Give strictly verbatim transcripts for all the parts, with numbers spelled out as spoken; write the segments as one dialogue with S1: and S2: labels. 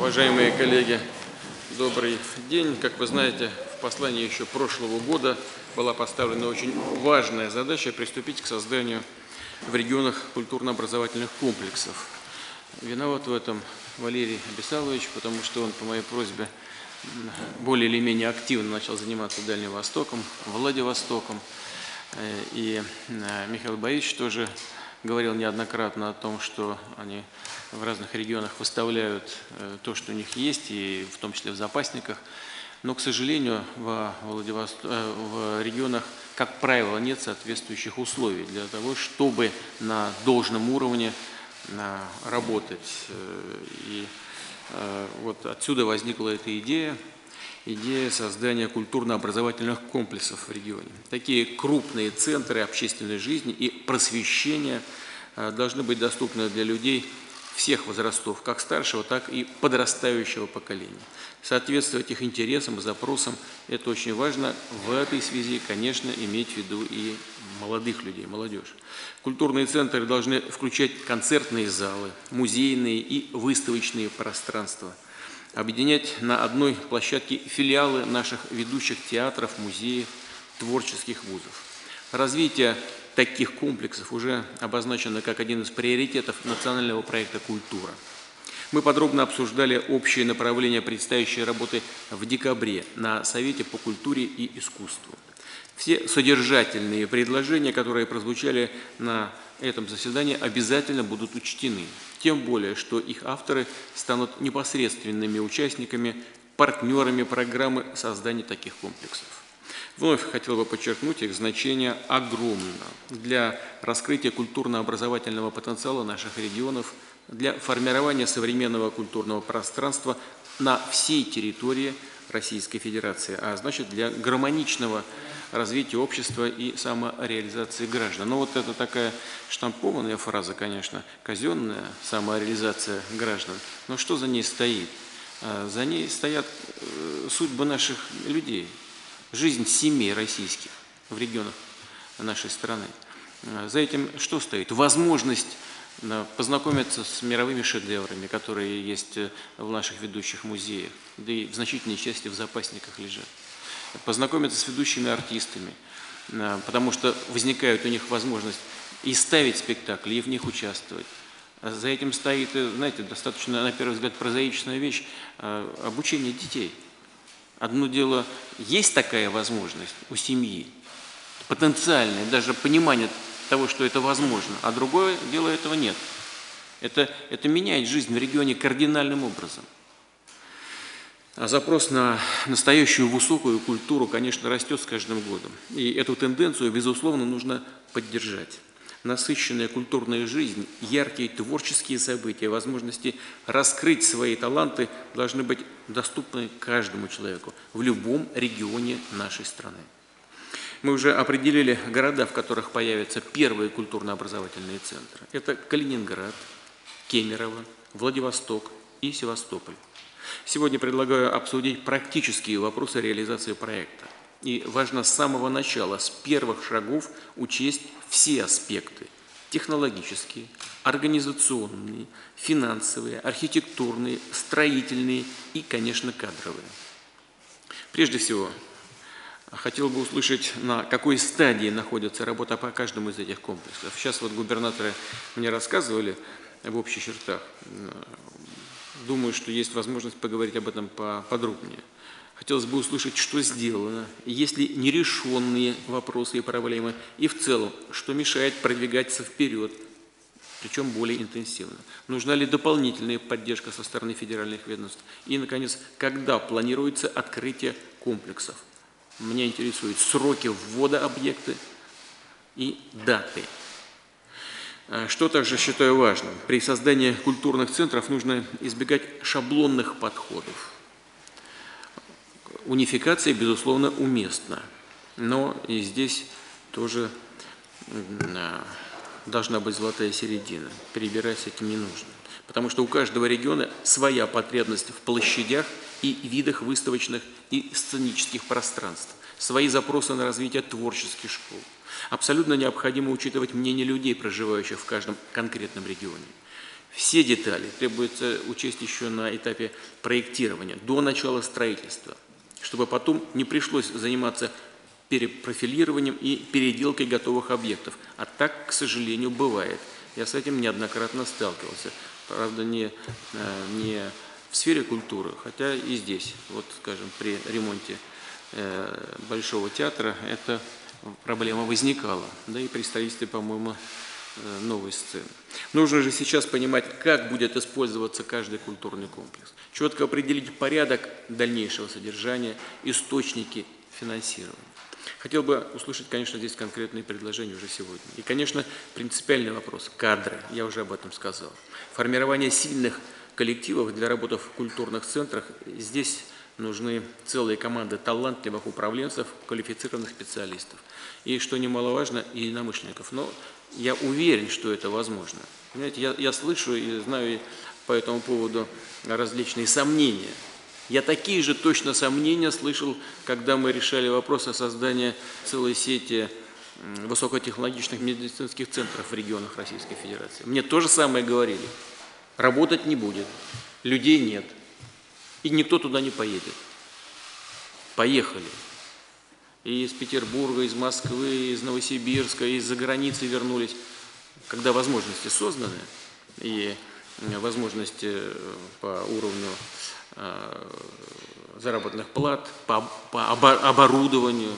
S1: Уважаемые коллеги, добрый день. Как вы знаете, в послании еще прошлого года была поставлена очень важная задача приступить к созданию в регионах культурно-образовательных комплексов. Виноват в этом Валерий Абисалович, потому что он по моей просьбе более или менее активно начал заниматься Дальним Востоком, Владивостоком. И Михаил Борисович тоже говорил неоднократно о том, что они в разных регионах выставляют то, что у них есть, и в том числе в запасниках. Но, к сожалению, в, Владивосток... в регионах, как правило, нет соответствующих условий для того, чтобы на должном уровне работать. И вот отсюда возникла эта идея, идея создания культурно-образовательных комплексов в регионе. Такие крупные центры общественной жизни и просвещения должны быть доступны для людей всех возрастов, как старшего, так и подрастающего поколения. Соответствовать их интересам и запросам – это очень важно. В этой связи, конечно, иметь в виду и молодых людей, молодежь. Культурные центры должны включать концертные залы, музейные и выставочные пространства, объединять на одной площадке филиалы наших ведущих театров, музеев, творческих вузов. Развитие таких комплексов уже обозначено как один из приоритетов национального проекта «Культура». Мы подробно обсуждали общие направления предстоящей работы в декабре на Совете по культуре и искусству. Все содержательные предложения, которые прозвучали на этом заседании, обязательно будут учтены. Тем более, что их авторы станут непосредственными участниками, партнерами программы создания таких комплексов. Вновь хотел бы подчеркнуть, их значение огромно для раскрытия культурно-образовательного потенциала наших регионов, для формирования современного культурного пространства на всей территории Российской Федерации, а значит для гармоничного развития общества и самореализации граждан. Но вот это такая штампованная фраза, конечно, казенная самореализация граждан. Но что за ней стоит? За ней стоят судьбы наших людей. Жизнь семей российских в регионах нашей страны. За этим что стоит? Возможность познакомиться с мировыми шедеврами, которые есть в наших ведущих музеях, да и в значительной части в запасниках лежат. Познакомиться с ведущими артистами, потому что возникает у них возможность и ставить спектакли, и в них участвовать. За этим стоит, знаете, достаточно, на первый взгляд, прозаичная вещь – обучение детей. Одно дело, есть такая возможность у семьи, потенциальное, даже понимание того, что это возможно, а другое дело этого нет. Это, это меняет жизнь в регионе кардинальным образом. А запрос на настоящую высокую культуру, конечно, растет с каждым годом. И эту тенденцию, безусловно, нужно поддержать. Насыщенная культурная жизнь, яркие творческие события, возможности раскрыть свои таланты должны быть доступны каждому человеку в любом регионе нашей страны. Мы уже определили города, в которых появятся первые культурно-образовательные центры. Это Калининград, Кемерово, Владивосток и Севастополь. Сегодня предлагаю обсудить практические вопросы реализации проекта. И важно с самого начала, с первых шагов учесть все аспекты – технологические, организационные, финансовые, архитектурные, строительные и, конечно, кадровые. Прежде всего, хотел бы услышать, на какой стадии находится работа по каждому из этих комплексов. Сейчас вот губернаторы мне рассказывали в общих чертах. Думаю, что есть возможность поговорить об этом поподробнее. Хотелось бы услышать, что сделано, есть ли нерешенные вопросы и проблемы, и в целом, что мешает продвигаться вперед, причем более интенсивно. Нужна ли дополнительная поддержка со стороны федеральных ведомств? И, наконец, когда планируется открытие комплексов? Меня интересуют сроки ввода объекта и даты. Что также считаю важным? При создании культурных центров нужно избегать шаблонных подходов. Унификация, безусловно, уместна, но и здесь тоже должна быть золотая середина. Перебирать с этим не нужно. Потому что у каждого региона своя потребность в площадях и видах выставочных и сценических пространств, свои запросы на развитие творческих школ. Абсолютно необходимо учитывать мнение людей, проживающих в каждом конкретном регионе. все детали требуется учесть еще на этапе проектирования, до начала строительства, чтобы потом не пришлось заниматься перепрофилированием и переделкой готовых объектов. А так, к сожалению, бывает. Я с этим неоднократно сталкивался. Правда, не, не в сфере культуры, хотя и здесь, вот, скажем, при ремонте Большого театра эта проблема возникала, да и при строительстве, по-моему, новой сцены. Нужно же сейчас понимать, как будет использоваться каждый культурный комплекс, четко определить порядок дальнейшего содержания, источники финансирования. Хотел бы услышать, конечно, здесь конкретные предложения уже сегодня. И, конечно, принципиальный вопрос – кадры, я уже об этом сказал. Формирование сильных коллективов для работы в культурных центрах здесь нужны целые команды талантливых управленцев, квалифицированных специалистов. И, что немаловажно, и единомышленников. Но я уверен, что это возможно. Понимаете, я, я слышу и знаю по этому поводу различные сомнения. Я такие же точно сомнения слышал, когда мы решали вопрос о создании целой сети высокотехнологичных медицинских центров в регионах Российской Федерации. Мне то же самое говорили. Работать не будет, людей нет. И никто туда не поедет. Поехали. И из Петербурга, из Москвы, из Новосибирска, из-за границы вернулись. Когда возможности созданы, и возможности по уровню заработных плат, по, по оборудованию,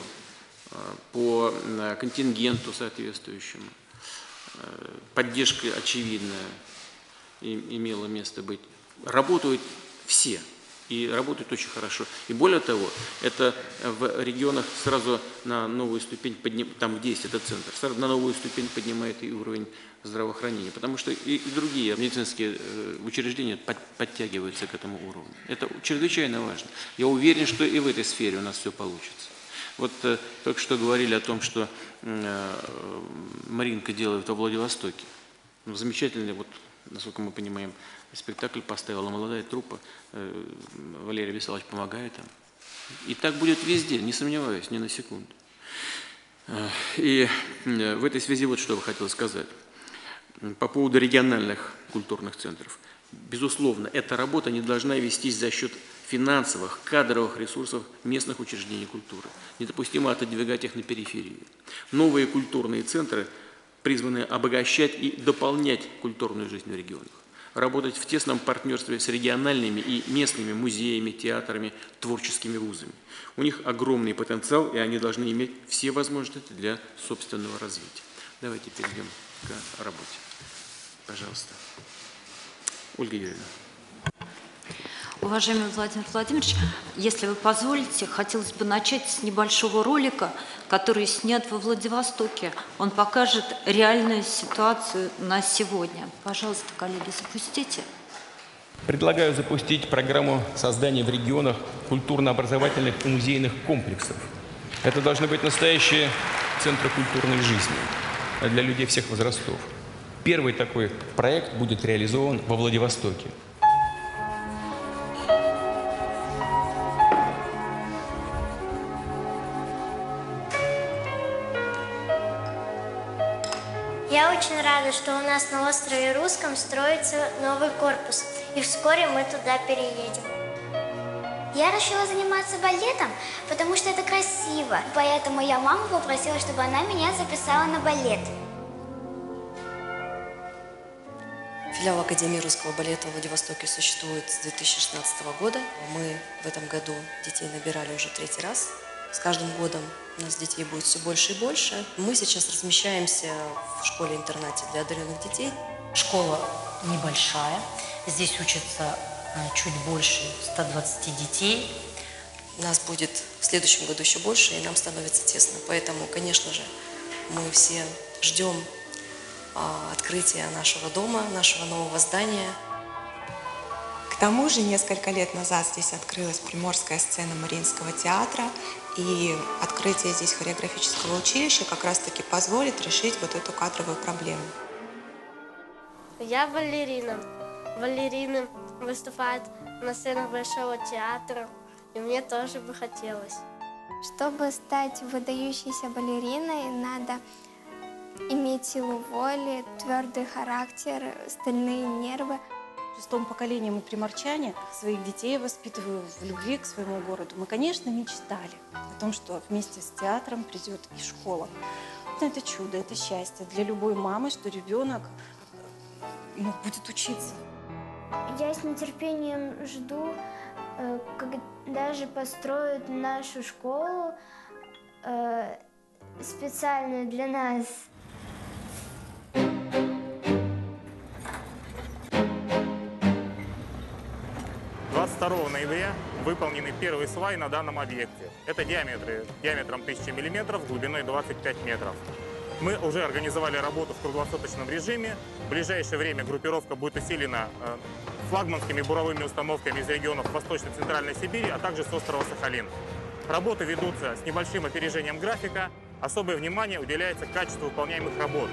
S1: по контингенту соответствующему, поддержка очевидная имела место быть. Работают все. И работают очень хорошо. И более того, это в регионах сразу на новую ступень, подним, там где есть этот центр, сразу на новую ступень поднимает и уровень здравоохранения. Потому что и, и другие медицинские учреждения под, подтягиваются к этому уровню. Это чрезвычайно важно. Я уверен, что и в этой сфере у нас все получится. Вот э, только что говорили о том, что э, Маринка делает во Владивостоке. Ну, замечательный, вот, насколько мы понимаем, спектакль поставила молодая труппа, Валерий Висалович помогает им. И так будет везде, не сомневаюсь, ни на секунду. И в этой связи вот что я хотел сказать. По поводу региональных культурных центров. Безусловно, эта работа не должна вестись за счет финансовых, кадровых ресурсов местных учреждений культуры. Недопустимо отодвигать их на периферию. Новые культурные центры призваны обогащать и дополнять культурную жизнь в регионах. Работать в тесном партнерстве с региональными и местными музеями, театрами, творческими вузами. У них огромный потенциал, и они должны иметь все возможности для собственного развития. Давайте перейдем к работе. Пожалуйста. Ольга Юрьевна.
S2: Уважаемый Владимир Владимирович, если вы позволите, хотелось бы начать с небольшого ролика, который снят во Владивостоке. Он покажет реальную ситуацию на сегодня. Пожалуйста, коллеги, запустите.
S3: Предлагаю запустить программу создания в регионах культурно-образовательных и музейных комплексов. Это должны быть настоящие центры культурной жизни для людей всех возрастов. Первый такой проект будет реализован во Владивостоке.
S4: Я очень рада, что у нас на острове Русском строится новый корпус, и вскоре мы туда переедем. Я решила заниматься балетом, потому что это красиво. Поэтому я маму попросила, чтобы она меня записала на балет.
S5: Филиал Академии русского балета в Владивостоке существует с две тысячи шестнадцатого года. Мы в этом году детей набирали уже третий раз. С каждым годом у нас детей будет все больше и больше. Мы сейчас размещаемся в школе-интернате для одаренных детей.
S6: Школа небольшая. Здесь учатся чуть больше ста двадцати детей.
S5: Нас будет в следующем году еще больше, и нам становится тесно. Поэтому, конечно же, мы все ждем а, открытия нашего дома, нашего нового здания.
S7: К тому же, несколько лет назад здесь открылась приморская сцена Мариинского театра, и открытие здесь хореографического училища как раз-таки позволит решить вот эту кадровую проблему.
S4: Я балерина. Балерины выступают на сценах Большого театра, и мне тоже бы хотелось.
S8: Чтобы стать выдающейся балериной, надо иметь силу воли, твердый характер, стальные нервы.
S9: Шестом поколении мы приморчане, своих детей воспитываю в любви к своему городу. Мы, конечно, мечтали о том, что вместе с театром придет и школа. Но это чудо, это счастье для любой мамы, что ребенок ну, будет учиться.
S4: Я с нетерпением жду, когда же построят нашу школу специально для нас.
S10: двадцать второго ноября выполнены первые сваи на данном объекте. Это диаметры диаметром тысяча миллиметров, глубиной двадцать пять метров. Мы уже организовали работу в круглосуточном режиме. В ближайшее время группировка будет усилена флагманскими буровыми установками из регионов Восточно-Центральной Сибири, а также с острова Сахалин. Работы ведутся с небольшим опережением графика. Особое внимание уделяется качеству выполняемых работ.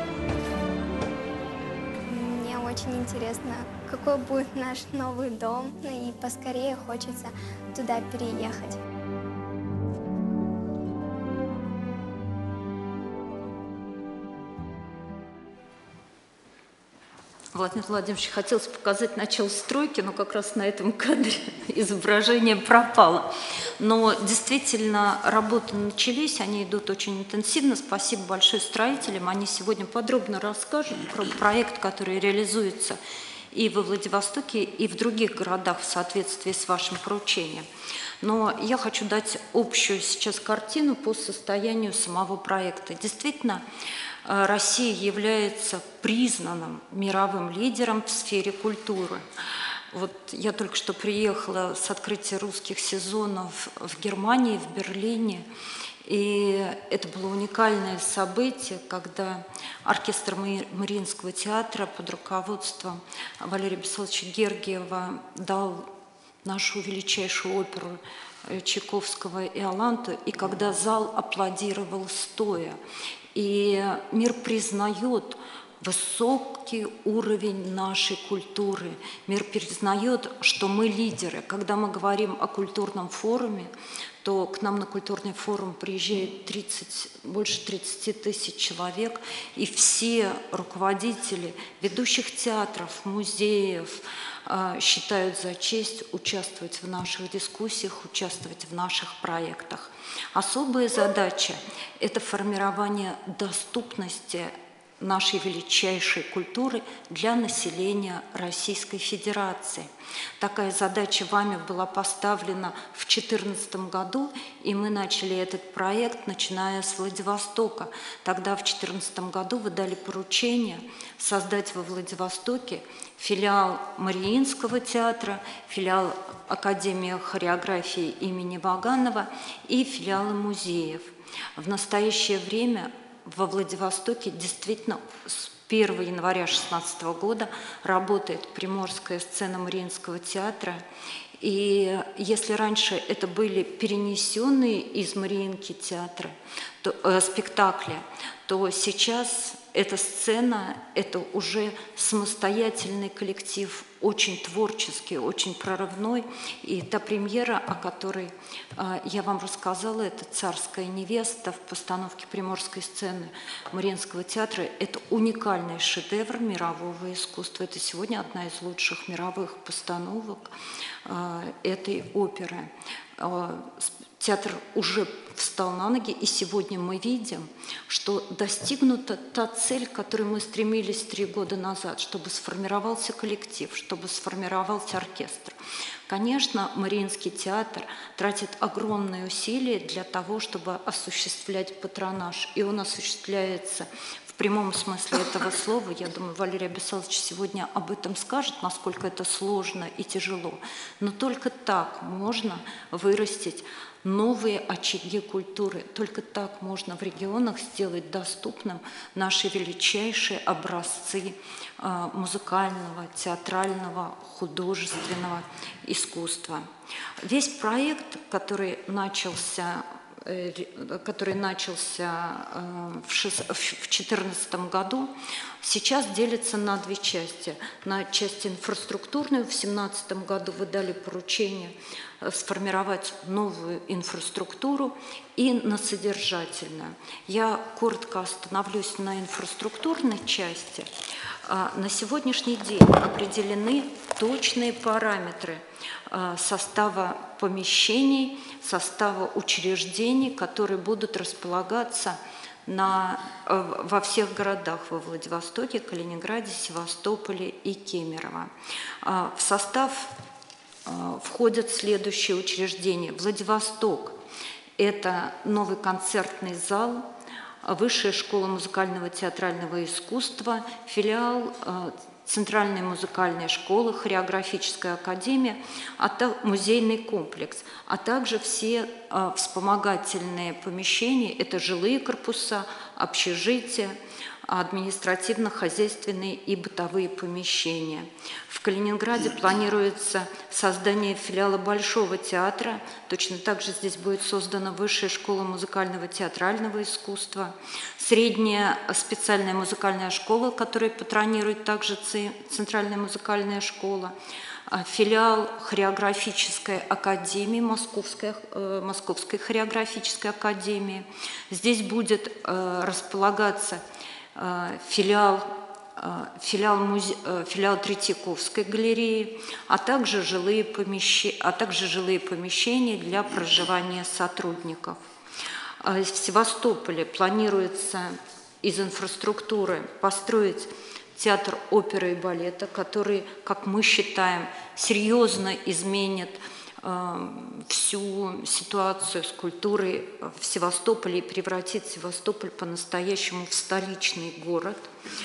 S8: Мне очень интересно, какой будет наш новый дом, и поскорее хочется туда переехать.
S2: Владимир Владимирович, хотелось показать начало стройки, но как раз на этом кадре изображение пропало. Но действительно работы начались, они идут очень интенсивно. Спасибо большое строителям. Они сегодня подробно расскажут про проект, который реализуется и во Владивостоке, и в других городах в соответствии с вашим поручением. Но я хочу дать общую сейчас картину по состоянию самого проекта. Действительно, Россия является признанным мировым лидером в сфере культуры. Вот я только что приехала с открытия русских сезонов в Германии, в Берлине, и это было уникальное событие, когда оркестр Мариинского театра под руководством Валерия Бессоловича Гергиева дал нашу величайшую оперу Чайковского «Иоланту», и когда зал аплодировал стоя. И мир признает высокий уровень нашей культуры. Мир признает, что мы лидеры. Когда мы говорим о культурном форуме, то к нам на культурный форум приезжает тридцать, больше тридцати тысяч человек, и все руководители ведущих театров, музеев считают за честь участвовать в наших дискуссиях, участвовать в наших проектах. Особая задача – это формирование доступности нашей величайшей культуры для населения Российской Федерации. Такая задача вами была поставлена в две тысячи четырнадцатом году, и мы начали этот проект, начиная с Владивостока. Тогда в две тысячи четырнадцатом году вы дали поручение создать во Владивостоке филиал Мариинского театра, филиал Академии хореографии имени Ваганова и филиалы музеев. В настоящее время во Владивостоке действительно с первого января две тысячи шестнадцатого года работает Приморская сцена Мариинского театра. И если раньше это были перенесенные из Мариинки театра, то, э, спектакли, то сейчас эта сцена – это уже самостоятельный коллектив, очень творческий, очень прорывной. И та премьера, о которой э, я вам рассказала, это «Царская невеста» в постановке Приморской сцены Мариинского театра. Это уникальный шедевр мирового искусства. Это сегодня одна из лучших мировых постановок э, этой оперы. Э, Театр уже встал на ноги, и сегодня мы видим, что достигнута та цель, к которой мы стремились три года назад, чтобы сформировался коллектив, чтобы сформировался оркестр. Конечно, Мариинский театр тратит огромные усилия для того, чтобы осуществлять патронаж, и он осуществляется в прямом смысле этого слова. Я думаю, Валерий Бессолович сегодня об этом скажет, насколько это сложно и тяжело. Но только так можно вырастить новые очаги культуры. Только так можно в регионах сделать доступным наши величайшие образцы э, музыкального, театрального, художественного искусства. Весь проект, который начался который начался в две тысячи четырнадцатом году, сейчас делится на две части. На часть инфраструктурную в две тысячи семнадцатом году вы дали поручение сформировать новую инфраструктуру и на содержательную. Я коротко остановлюсь на инфраструктурной части. На сегодняшний день определены точные параметры состава помещений, состава учреждений, которые будут располагаться на, во всех городах: во Владивостоке, Калининграде, Севастополе и Кемерово. В состав входят следующие учреждения. Владивосток – это новый концертный зал, Высшая школа музыкального театрального искусства, филиал Центральной музыкальной школы, хореографическая академия, а также музейный комплекс, а также все вспомогательные помещения – это жилые корпуса, общежития, административно-хозяйственные и бытовые помещения. В Калининграде планируется создание филиала Большого театра. Точно так же здесь будет создана Высшая школа музыкального театрального искусства, средняя специальная музыкальная школа, которую патронирует также Центральная музыкальная школа, филиал хореографической академии, Московской, Московской хореографической академии. Здесь будет располагаться филиал, филиал, музе... филиал Третьяковской галереи, а также, жилые помещ... а также жилые помещения для проживания сотрудников. В Севастополе планируется из инфраструктуры построить театр оперы и балета, который, как мы считаем, серьезно изменит всю ситуацию с культурой в Севастополе и превратит Севастополь по-настоящему в столичный город.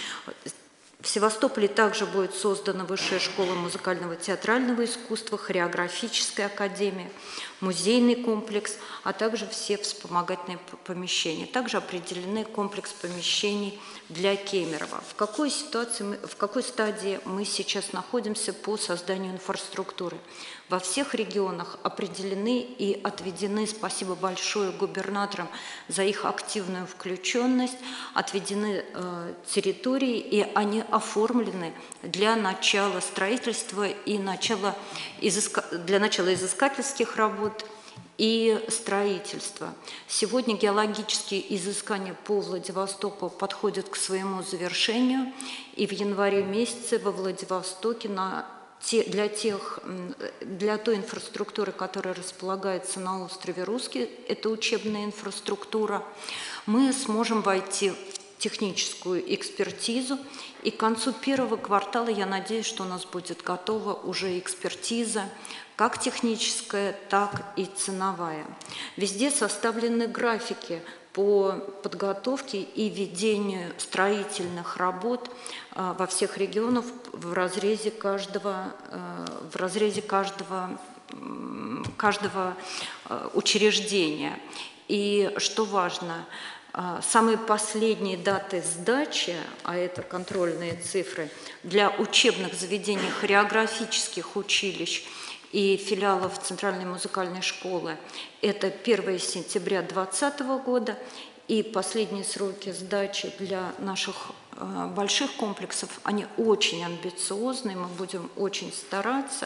S2: В Севастополе также будет создана Высшая школа музыкального театрального искусства, хореографическая академия, музейный комплекс, а также все вспомогательные помещения. Также определены комплекс помещений для Кемерово. В какой ситуации, мы, в какой стадии мы сейчас находимся по созданию инфраструктуры? Во всех регионах определены и отведены, спасибо большое губернаторам за их активную включенность, отведены э, территории, и они оформлены для начала строительства и начала изыска... для начала изыскательских работ и строительства. Сегодня геологические изыскания по Владивостоку подходят к своему завершению, и в январе месяце во Владивостоке на Для, тех, для той инфраструктуры, которая располагается на острове Русский, это учебная инфраструктура, мы сможем войти в техническую экспертизу, и к концу первого квартала, я надеюсь, что у нас будет готова уже экспертиза, как техническая, так и ценовая. Везде составлены графики по подготовке и ведению строительных работ во всех регионах в разрезе каждого, в разрезе каждого, каждого учреждения. И что важно, самые последние даты сдачи, а это контрольные цифры, для учебных заведений хореографических училищ и филиалов Центральной музыкальной школы – это первое сентября две тысячи двадцатого года, и последние сроки сдачи для наших э, больших комплексов, они очень амбициозные, мы будем очень стараться,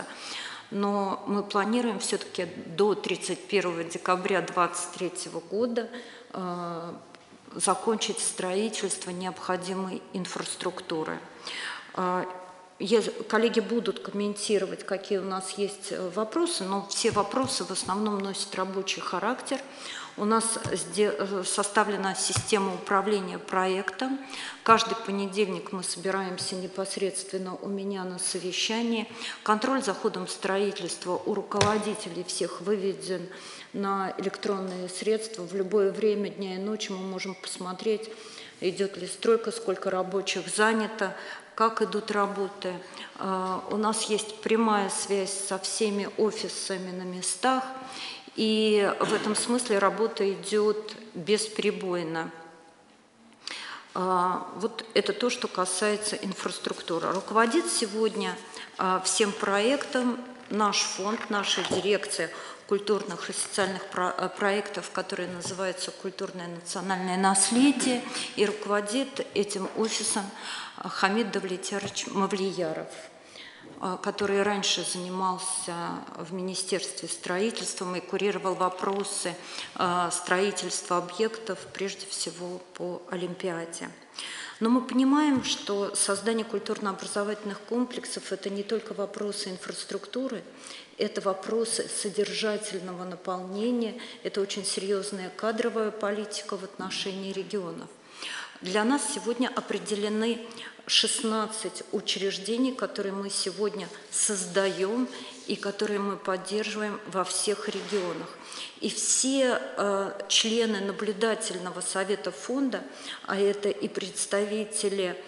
S2: но мы планируем все-таки до тридцать первого декабря две тысячи двадцать третьего года э, закончить строительство необходимой инфраструктуры. Коллеги будут комментировать, какие у нас есть вопросы, но все вопросы в основном носят рабочий характер. У нас составлена система управления проектом. Каждый понедельник мы собираемся непосредственно у меня на совещании. Контроль за ходом строительства у руководителей всех выведен на электронные средства. В любое время дня и ночи мы можем посмотреть, идет ли стройка, сколько рабочих занято, как идут работы. У нас есть прямая связь со всеми офисами на местах, и в этом смысле работа идет бесперебойно. Вот это то, что касается инфраструктуры. Руководит сегодня всем проектом наш фонд, наша дирекция культурных и социальных про проектов, который называется «Культурное национальное наследие», и руководит этим офисом Хамид Давлетярович Мавлияров, который раньше занимался в Министерстве строительством и курировал вопросы строительства объектов, прежде всего по Олимпиаде. Но мы понимаем, что создание культурно-образовательных комплексов – это не только вопросы инфраструктуры, это вопросы содержательного наполнения, это очень серьезная кадровая политика в отношении регионов. Для нас сегодня определены шестнадцать учреждений, которые мы сегодня создаем и которые мы поддерживаем во всех регионах. И все э, члены наблюдательного совета фонда, а это и представители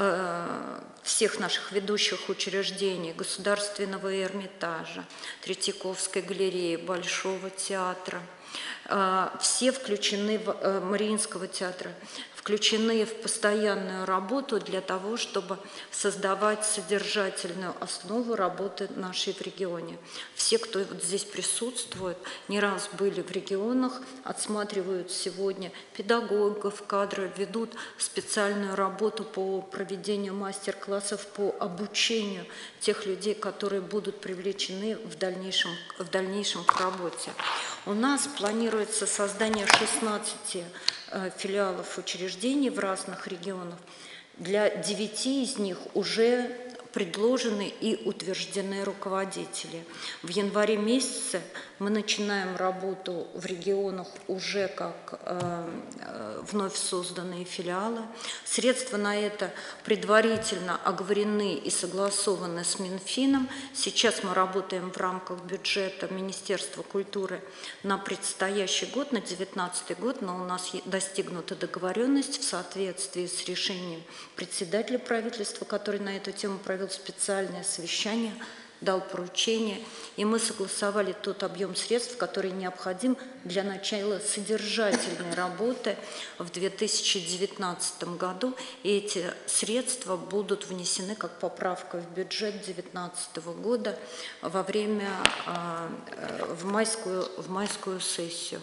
S2: э, всех наших ведущих учреждений, Государственного Эрмитажа, Третьяковской галереи, Большого театра, э, все включены в э, Мариинского театра, включены в постоянную работу для того, чтобы создавать содержательную основу работы нашей в регионе. Все, кто вот здесь присутствует, не раз были в регионах, отсматривают сегодня педагогов, кадры, ведут специальную работу по проведению мастер-классов по обучению тех людей, которые будут привлечены в дальнейшем, в дальнейшем к работе. У нас планируется создание шестнадцати филиалов учреждений в разных регионах. Для девяти из них уже предложены и утверждены руководители. В январе месяце мы начинаем работу в регионах уже как э, вновь созданные филиалы. Средства на это предварительно оговорены и согласованы с Минфином. Сейчас мы работаем в рамках бюджета Министерства культуры на предстоящий год, на две тысячи девятнадцатый год, но у нас достигнута договоренность в соответствии с решением председателя правительства, который на эту тему провел специальное совещание, дал поручение, и мы согласовали тот объем средств, который необходим для начала содержательной работы в две тысячи девятнадцатом году, и эти средства будут внесены как поправка в бюджет две тысячи девятнадцатого года во время, в майскую, в майскую сессию.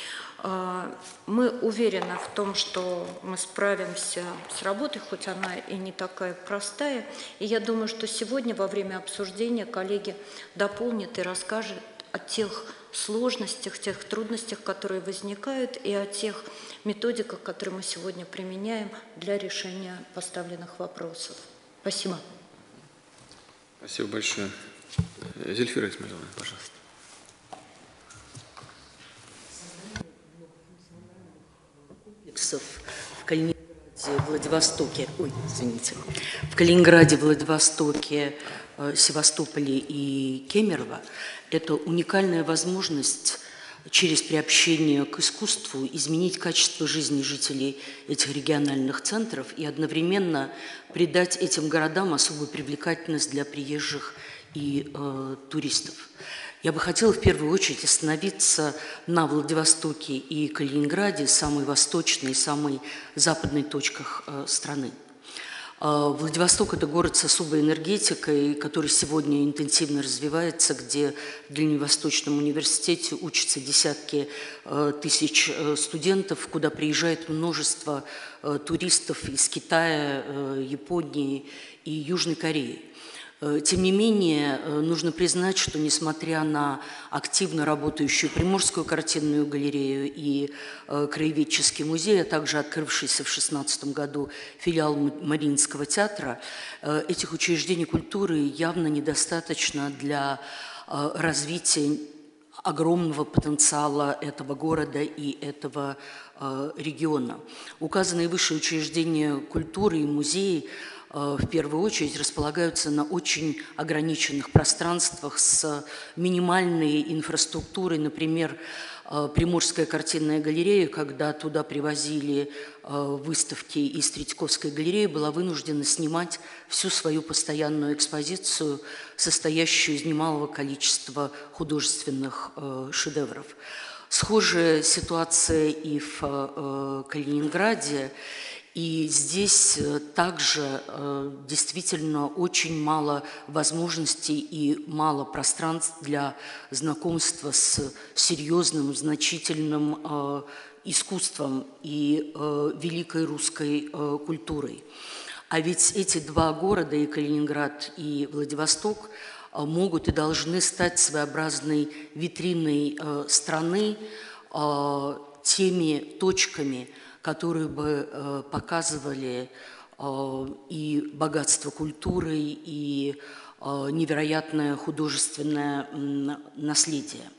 S2: Мы уверены в том, что мы справимся с работой, хоть она и не такая простая. И я думаю, что сегодня во время обсуждения коллеги дополнят и расскажут о тех сложностях, тех трудностях, которые возникают, и о тех методиках, которые мы сегодня применяем для решения поставленных вопросов. Спасибо.
S1: Спасибо большое. Зельфира Исмаиловна, пожалуйста.
S11: В Калининграде, Владивостоке, ой, извините, в Калининграде, Владивостоке, Севастополе и Кемерово – это уникальная возможность через приобщение к искусству изменить качество жизни жителей этих региональных центров и одновременно придать этим городам особую привлекательность для приезжих и э, туристов. Я бы хотела в первую очередь остановиться на Владивостоке и Калининграде, самой восточной и самой западной точках э, страны. Э, Владивосток – это город с особой энергетикой, который сегодня интенсивно развивается, где в Дальневосточном университете учатся десятки э, тысяч э, студентов, куда приезжает множество э, туристов из Китая, э, Японии и Южной Кореи. Тем не менее, нужно признать, что несмотря на активно работающую Приморскую картинную галерею и Краеведческий музей, а также открывшийся в две тысячи шестнадцатом году филиал Мариинского театра, этих учреждений культуры явно недостаточно для развития огромного потенциала этого города и этого региона. Указанные выше учреждения культуры и музеи в первую очередь располагаются на очень ограниченных пространствах с минимальной инфраструктурой. Например, Приморская картинная галерея, когда туда привозили выставки из Третьяковской галереи, была вынуждена снимать всю свою постоянную экспозицию, состоящую из немалого количества художественных шедевров. Схожая ситуация и в Калининграде. И здесь также действительно очень мало возможностей и мало пространств для знакомства с серьезным, значительным искусством и великой русской культурой. А ведь эти два города, и Калининград, и Владивосток, могут и должны стать своеобразной витриной страны, теми точками, которые бы показывали и богатство культуры, и невероятное художественное наследие.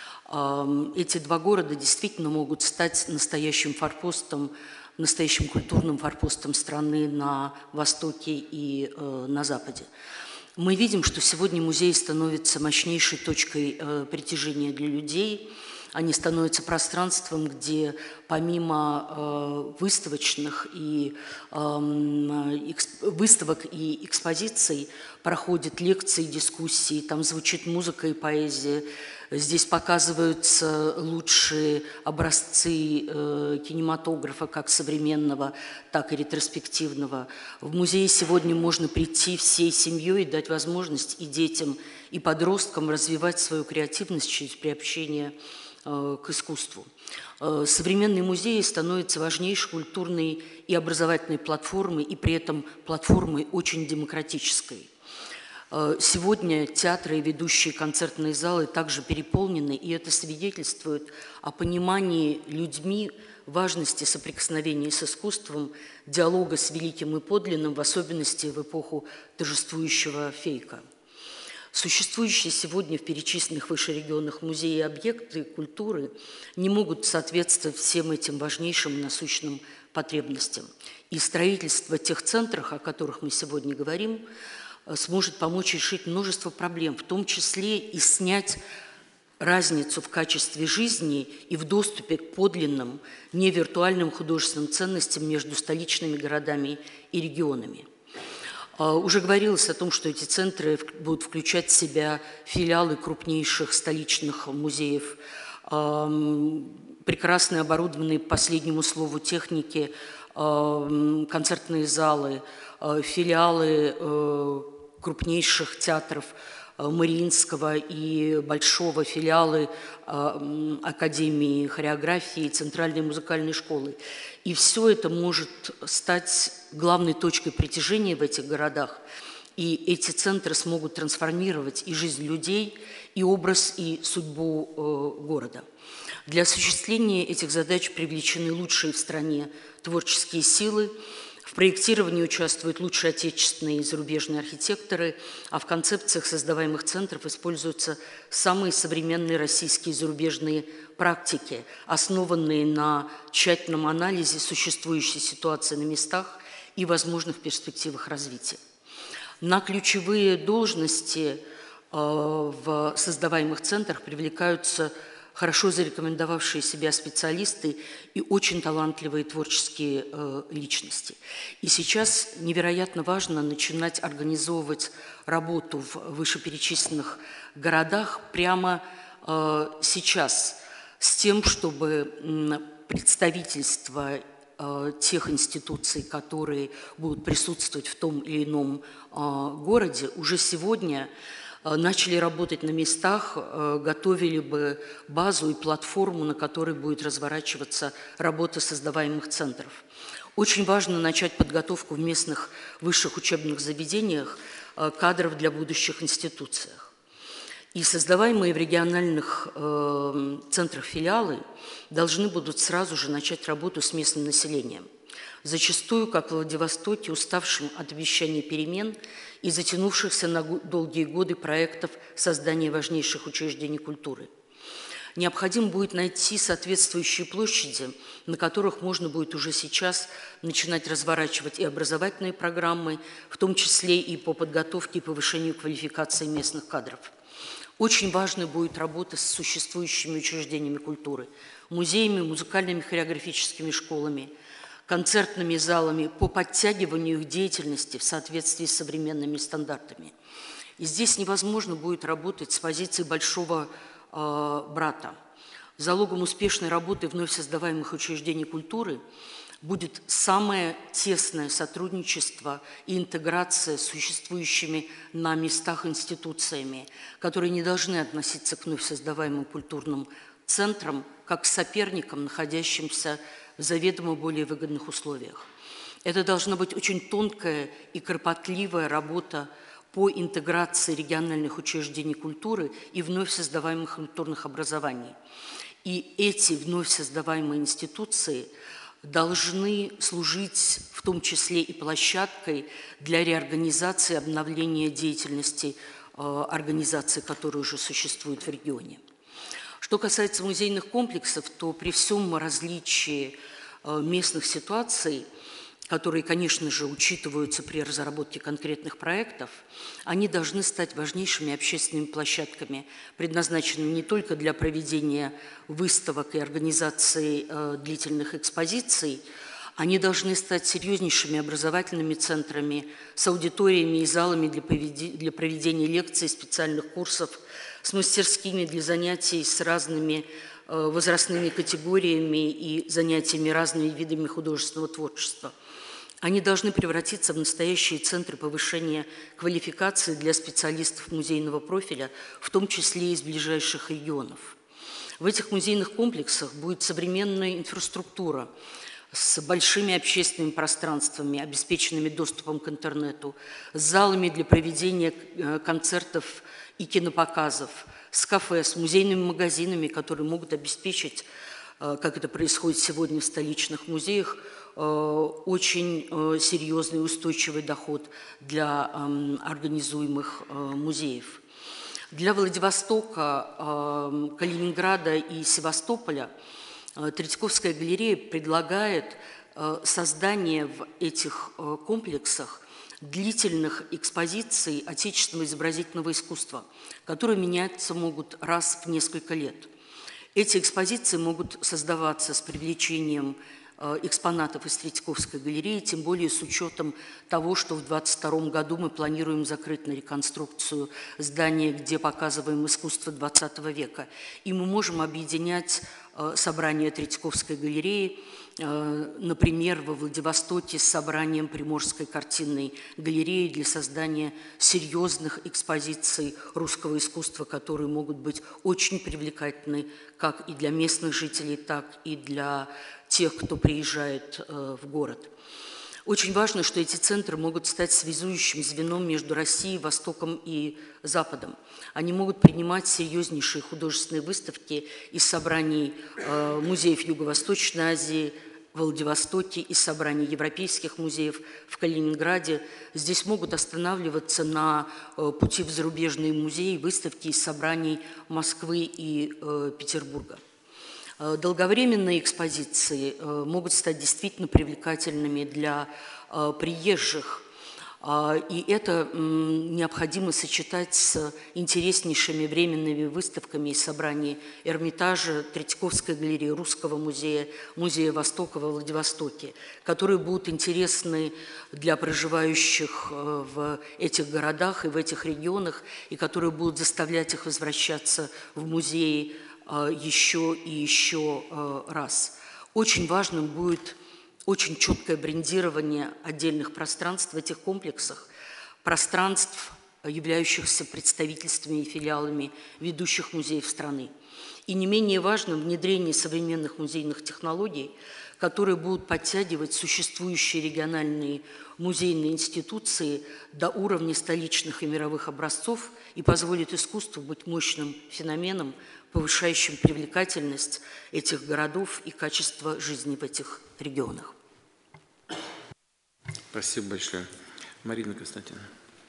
S11: Эти два города действительно могут стать настоящим форпостом, настоящим культурным форпостом страны на Востоке и на Западе. Мы видим, что сегодня музеи становятся мощнейшей точкой притяжения для людей. Они становятся пространством, где помимо э, выставочных и, э, эксп, выставок и экспозиций проходят лекции, дискуссии, там звучит музыка и поэзия. Здесь показываются лучшие образцы э, кинематографа, как современного, так и ретроспективного. В музее сегодня можно прийти всей семьей и дать возможность и детям, и подросткам развивать свою креативность через приобщение к искусству. Современные музеи становятся важнейшей культурной и образовательной платформой, и при этом платформой очень демократической. Сегодня театры и ведущие концертные залы также переполнены, и это свидетельствует о понимании людьми важности соприкосновения с искусством, диалога с великим и подлинным, в особенности в эпоху торжествующего фейка. Существующие сегодня в перечисленных выше регионах музеи и объекты культуры не могут соответствовать всем этим важнейшим и насущным потребностям. И строительство тех центров, о которых мы сегодня говорим, сможет помочь решить множество проблем, в том числе и снять разницу в качестве жизни и в доступе к подлинным, невиртуальным художественным ценностям между столичными городами и регионами. Уже говорилось о том, что эти центры будут включать в себя филиалы крупнейших столичных музеев, прекрасно оборудованные по последнему слову техники, концертные залы, филиалы крупнейших театров Мариинского и Большого, филиалы Академии хореографии, Центральной музыкальной школы. И все это может стать главной точкой притяжения в этих городах. И эти центры смогут трансформировать и жизнь людей, и образ, и судьбу э, города. Для осуществления этих задач привлечены лучшие в стране творческие силы. В проектировании участвуют лучшие отечественные и зарубежные архитекторы, а в концепциях создаваемых центров используются самые современные российские и зарубежные практики, основанные на тщательном анализе существующей ситуации на местах и возможных перспективах развития. На ключевые должности в создаваемых центрах привлекаются хорошо зарекомендовавшие себя специалисты и очень талантливые творческие э, личности. И сейчас невероятно важно начинать организовывать работу в вышеперечисленных городах прямо э, сейчас, с тем, чтобы э, представительство э, тех институций, которые будут присутствовать в том или ином э, городе, уже сегодня начали работать на местах, готовили бы базу и платформу, на которой будет разворачиваться работа создаваемых центров. Очень важно начать подготовку в местных высших учебных заведениях кадров для будущих институциях. И создаваемые в региональных э, центрах филиалы должны будут сразу же начать работу с местным населением. Зачастую, как в Владивостоке, уставшим от обещаний перемен и затянувшихся на долгие годы проектов создания важнейших учреждений культуры. Необходимо будет найти соответствующие площади, на которых можно будет уже сейчас начинать разворачивать и образовательные программы, в том числе и по подготовке и повышению квалификации местных кадров. Очень важной будет работа с существующими учреждениями культуры, музеями, музыкальными хореографическими школами, концертными залами по подтягиванию их деятельности в соответствии с современными стандартами. И здесь невозможно будет работать с позиции большого э, брата. Залогом успешной работы вновь создаваемых учреждений культуры будет самое тесное сотрудничество и интеграция с существующими на местах институциями, которые не должны относиться к вновь создаваемым культурным центрам как к соперникам, находящимся в заведомо более выгодных условиях. Это должна быть очень тонкая и кропотливая работа по интеграции региональных учреждений культуры и вновь создаваемых культурных образований. И эти вновь создаваемые институции должны служить в том числе и площадкой для реорганизации, обновления деятельности э, организаций, которые уже существуют в регионе. Что касается музейных комплексов, то при всем различии э, местных ситуаций, которые, конечно же, учитываются при разработке конкретных проектов, они должны стать важнейшими общественными площадками, предназначенными не только для проведения выставок и организации э, длительных экспозиций, они должны стать серьезнейшими образовательными центрами с аудиториями и залами для, для проведения лекций, специальных курсов, с мастерскими для занятий с разными э, возрастными категориями и занятиями разными видами художественного творчества. Они должны превратиться в настоящие центры повышения квалификации для специалистов музейного профиля, в том числе из ближайших регионов. В этих музейных комплексах будет современная инфраструктура с большими общественными пространствами, обеспеченными доступом к интернету, с залами для проведения концертов и кинопоказов, с кафе, с музейными магазинами, которые могут обеспечить, как это происходит сегодня в столичных музеях, очень серьезный и устойчивый доход для организуемых музеев. Для Владивостока, Калининграда и Севастополя Третьяковская галерея предлагает создание в этих комплексах длительных экспозиций отечественного изобразительного искусства, которые меняться могут раз в несколько лет. Эти экспозиции могут создаваться с привлечением экспонатов из Третьяковской галереи, тем более с учетом того, что в две тысячи двадцать втором году мы планируем закрыть на реконструкцию здание, где показываем искусство двадцатого века. И мы можем объединять собрание Третьяковской галереи, например, во Владивостоке с собранием Приморской картинной галереи для создания серьезных экспозиций русского искусства, которые могут быть очень привлекательны как и для местных жителей, так и для тех, кто приезжает в город. Очень важно, что эти центры могут стать связующим звеном между Россией, Востоком и Западом. Они могут принимать серьезнейшие художественные выставки из собраний музеев Юго-Восточной Азии, в Владивостоке, из собраний европейских музеев в Калининграде. Здесь могут останавливаться на пути в зарубежные музеи выставки из собраний Москвы и Петербурга. Долговременные экспозиции могут стать действительно привлекательными для приезжих, и это необходимо сочетать с интереснейшими временными выставками из собраний Эрмитажа, Третьяковской галереи, Русского музея, Музея Востока во Владивостоке, которые будут интересны для проживающих в этих городах и в этих регионах, и которые будут заставлять их возвращаться в музеи еще и еще раз. Очень важным будет очень четкое брендирование отдельных пространств в этих комплексах, пространств, являющихся представительствами и филиалами ведущих музеев страны. И не менее важно внедрение современных музейных технологий, которые будут подтягивать существующие региональные музейные институции до уровня столичных и мировых образцов и позволит искусству быть мощным феноменом, повышающим привлекательность этих городов и качество жизни в этих регионах.
S1: Спасибо большое. Марина Константиновна.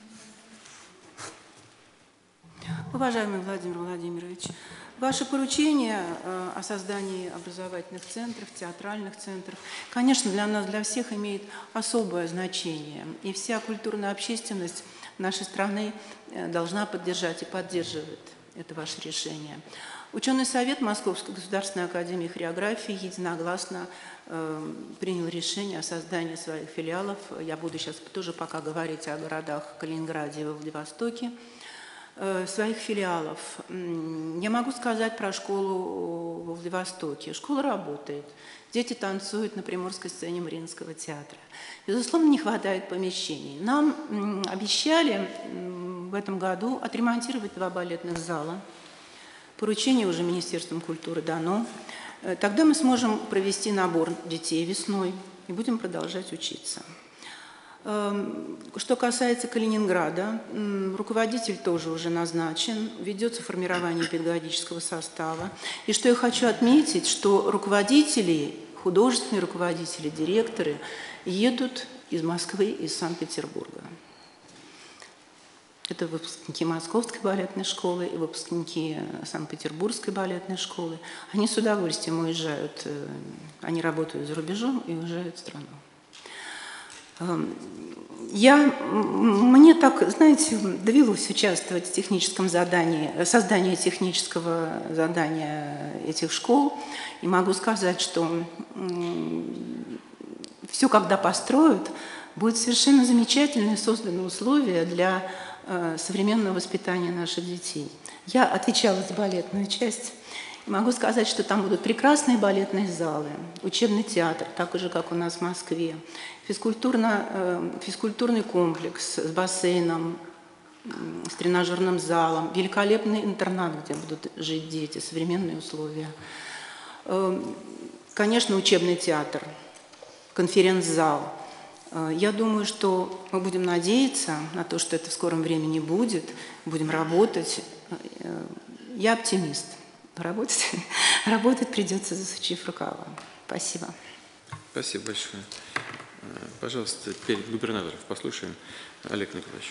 S12: Уважаемый Владимир Владимирович, ваше поручение о создании образовательных центров, театральных центров, конечно, для нас, для всех имеет особое значение. И вся культурная общественность нашей страны должна поддержать и поддерживает это ваше решение. Ученый совет Московской государственной академии хореографии единогласно э, принял решение о создании своих филиалов. Я буду сейчас тоже пока говорить о городах Калининграде и Владивостоке. своих филиалов. Я могу сказать про школу во Владивостоке. Школа работает. Дети танцуют на приморской сцене Мариинского театра. Безусловно, не хватает помещений. Нам обещали в этом году отремонтировать два балетных зала. Поручение уже Министерством культуры дано. Тогда мы сможем провести набор детей весной и будем продолжать учиться. Что касается Калининграда, руководитель тоже уже назначен, ведется формирование педагогического состава. И что я хочу отметить, что руководители, художественные руководители, директоры едут из Москвы, из Санкт-Петербурга. Это выпускники Московской балетной школы и выпускники Санкт-Петербургской балетной школы. Они с удовольствием уезжают, они работают за рубежом и уезжают в страну. Я, мне так, знаете, довелось участвовать в техническом задании, создании технического задания этих школ. И могу сказать, что все, когда построят, будет совершенно замечательные созданы условия для современного воспитания наших детей. Я отвечала за балетную часть. И могу сказать, что там будут прекрасные балетные залы, учебный театр, так же, как у нас в Москве, физкультурно, э, физкультурный комплекс с бассейном, с тренажерным залом, великолепный интернат, где будут жить дети, современные условия. Э, конечно, учебный театр, конференц-зал. Э, я думаю, что мы будем надеяться на то, что это в скором времени будет, будем работать. Э, я оптимист. Работать, работать придется, засучив рукава. Спасибо.
S1: Спасибо большое. Пожалуйста, теперь губернаторов послушаем. Олег Николаевич.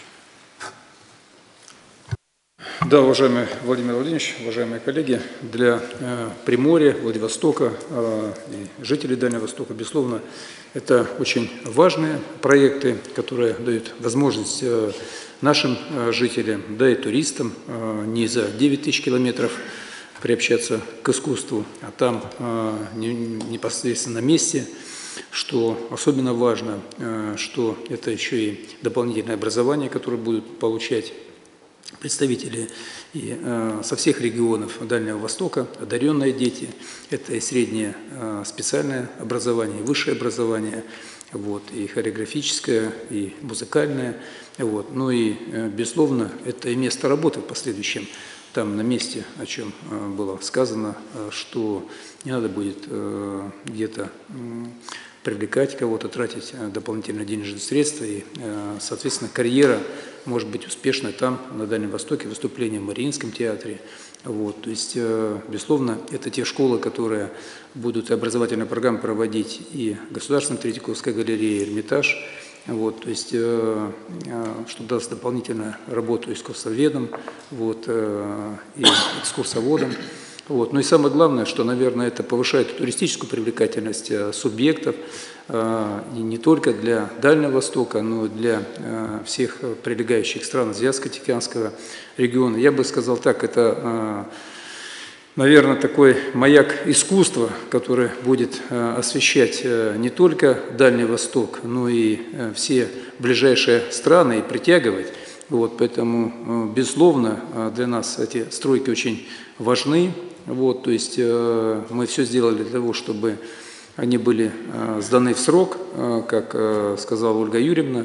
S13: Да, уважаемый Владимир Владимирович, уважаемые коллеги, для э, Приморья, Владивостока э, и жителей Дальнего Востока, безусловно, это очень важные проекты, которые дают возможность э, нашим э, жителям, да и туристам э, не за девять тысяч километров приобщаться к искусству, а там э, непосредственно на месте, что особенно важно, э, что это еще и дополнительное образование, которое будут получать представители и, э, со всех регионов Дальнего Востока, одаренные дети, это и среднее э, специальное образование, и высшее образование, вот, и хореографическое, и музыкальное, вот, ну и, э, безусловно, это и место работы в последующем. Там на месте, о чем было сказано, что не надо будет где-то привлекать кого-то, тратить дополнительные денежные средства, и, соответственно, карьера может быть успешной там, на Дальнем Востоке, выступление в Мариинском театре. Вот, то есть, безусловно, это те школы, которые будут образовательные программы проводить и Государственная Третьяковская галерея, Эрмитаж. Вот, то есть, э, э, что даст дополнительную работу искусствоведам, вот, э, и экскурсоводам. Вот. Ну и самое главное, что, наверное, это повышает туристическую привлекательность э, субъектов, э, и не только для Дальнего Востока, но и для э, всех прилегающих стран Азиатско-Тихоокеанского региона. Я бы сказал так, это... Э, наверное, такой маяк искусства, который будет э, освещать э, не только Дальний Восток, но и э, все ближайшие страны и притягивать. Вот, поэтому, э, безусловно, э, для нас эти стройки очень важны. Вот, то есть э, мы все сделали для того, чтобы они были э, сданы в срок, э, как э, сказала Ольга Юрьевна.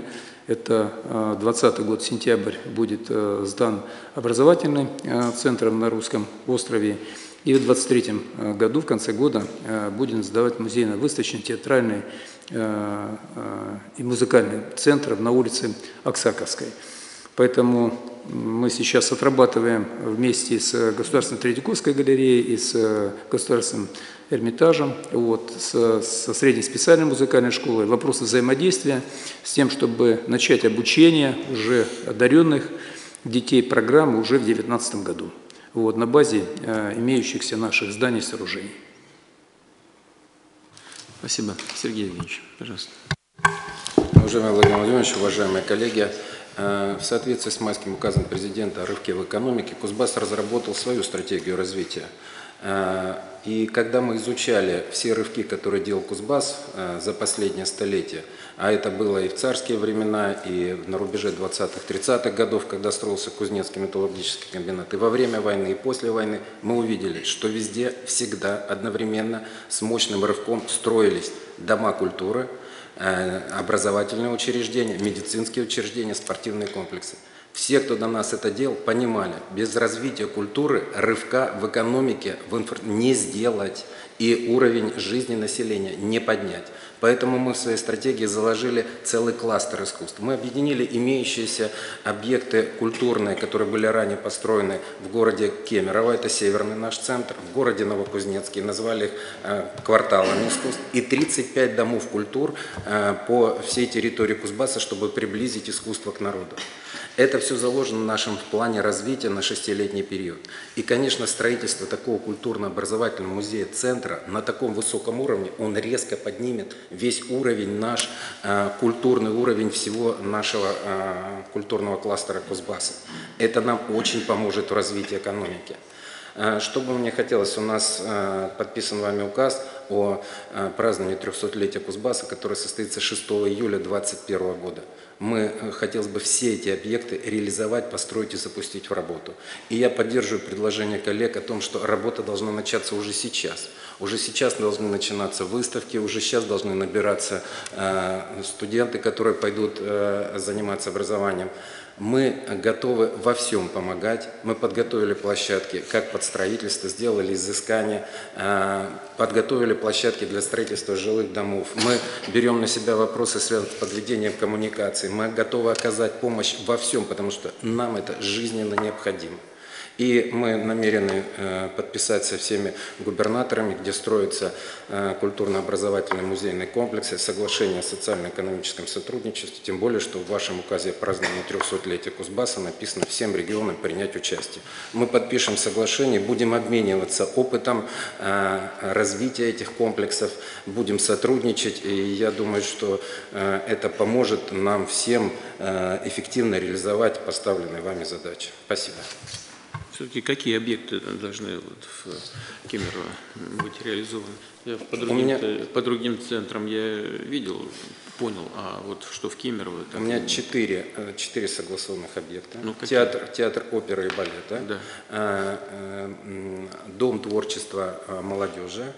S13: Это двадцатый год, сентябрь, будет сдан образовательным центром на Русском острове. И в двадцать третьем году, в конце года, будем сдавать музейно-выставочный, театральный и музыкальный центр на улице Аксаковской. Поэтому мы сейчас отрабатываем вместе с Государственной Третьяковской галереей и с Государственным Эрмитажем, вот, со, со средней специальной музыкальной школой, вопросы взаимодействия с тем, чтобы начать обучение уже одаренных детей программы уже в две тысячи девятнадцатом году, вот, на базе э, имеющихся наших зданий и сооружений.
S1: Спасибо. Сергей Евгеньевич, пожалуйста.
S14: Уважаемый Владимир Владимирович, уважаемые коллеги, в соответствии с майским указом президента о рывке в экономике, Кузбасс разработал свою стратегию развития. И когда мы изучали все рывки, которые делал Кузбасс за последнее столетие, а это было и в царские времена, и на рубеже двадцатых-тридцатых годов, когда строился Кузнецкий металлургический комбинат, и во время войны, и после войны, мы увидели, что везде всегда одновременно с мощным рывком строились дома культуры, образовательные учреждения, медицинские учреждения, спортивные комплексы. Все, кто до нас это делал, понимали, без развития культуры рывка в экономике в инфра... не сделать и уровень жизни населения не поднять. Поэтому мы в своей стратегии заложили целый кластер искусств. Мы объединили имеющиеся объекты культурные, которые были ранее построены в городе Кемерово, это северный наш центр, в городе Новокузнецкий, назвали их э, кварталами искусств, и тридцать пять домов культур э, по всей территории Кузбасса, чтобы приблизить искусство к народу. Это все заложено в нашем плане развития на шестилетний период. И, конечно, строительство такого культурно-образовательного музея-центра на таком высоком уровне, он резко поднимет весь уровень наш, э, культурный уровень всего нашего э, культурного кластера Кузбасса. Это нам очень поможет в развитии экономики. Э, что бы мне хотелось, у нас э, подписан вами указ о э, праздновании трехсотлетия Кузбасса, который состоится шестого июля две тысячи двадцать первого года. Мы, хотелось бы все эти объекты реализовать, построить и запустить в работу. И я поддерживаю предложение коллег о том, что работа должна начаться уже сейчас. Уже сейчас должны начинаться выставки, уже сейчас должны набираться э, студенты, которые пойдут э, заниматься образованием. Мы готовы во всем помогать. Мы подготовили площадки как под строительство, сделали изыскания, подготовили площадки для строительства жилых домов. Мы берем на себя вопросы, связанные с подведением коммуникаций. Мы готовы оказать помощь во всем, потому что нам это жизненно необходимо. И мы намерены э, подписать со всеми губернаторами, где строятся э, культурно-образовательные музейные комплексы, соглашение о социально-экономическом сотрудничестве, тем более, что в вашем указе о праздновании трехсотлетия Кузбасса написано всем регионам принять участие. Мы подпишем соглашение, будем обмениваться опытом э, развития этих комплексов, будем сотрудничать, и я думаю, что э, это поможет нам всем э, эффективно реализовать поставленные вами задачи. Спасибо.
S1: Все-таки какие объекты должны вот в Кемерово быть реализованы? Я по другим, меня... по другим центрам я видел, понял, а вот что в Кемерово?
S14: У меня четыре, четыре согласованных объекта. Ну, театр, театр оперы и балета, да. Дом творчества молодежи,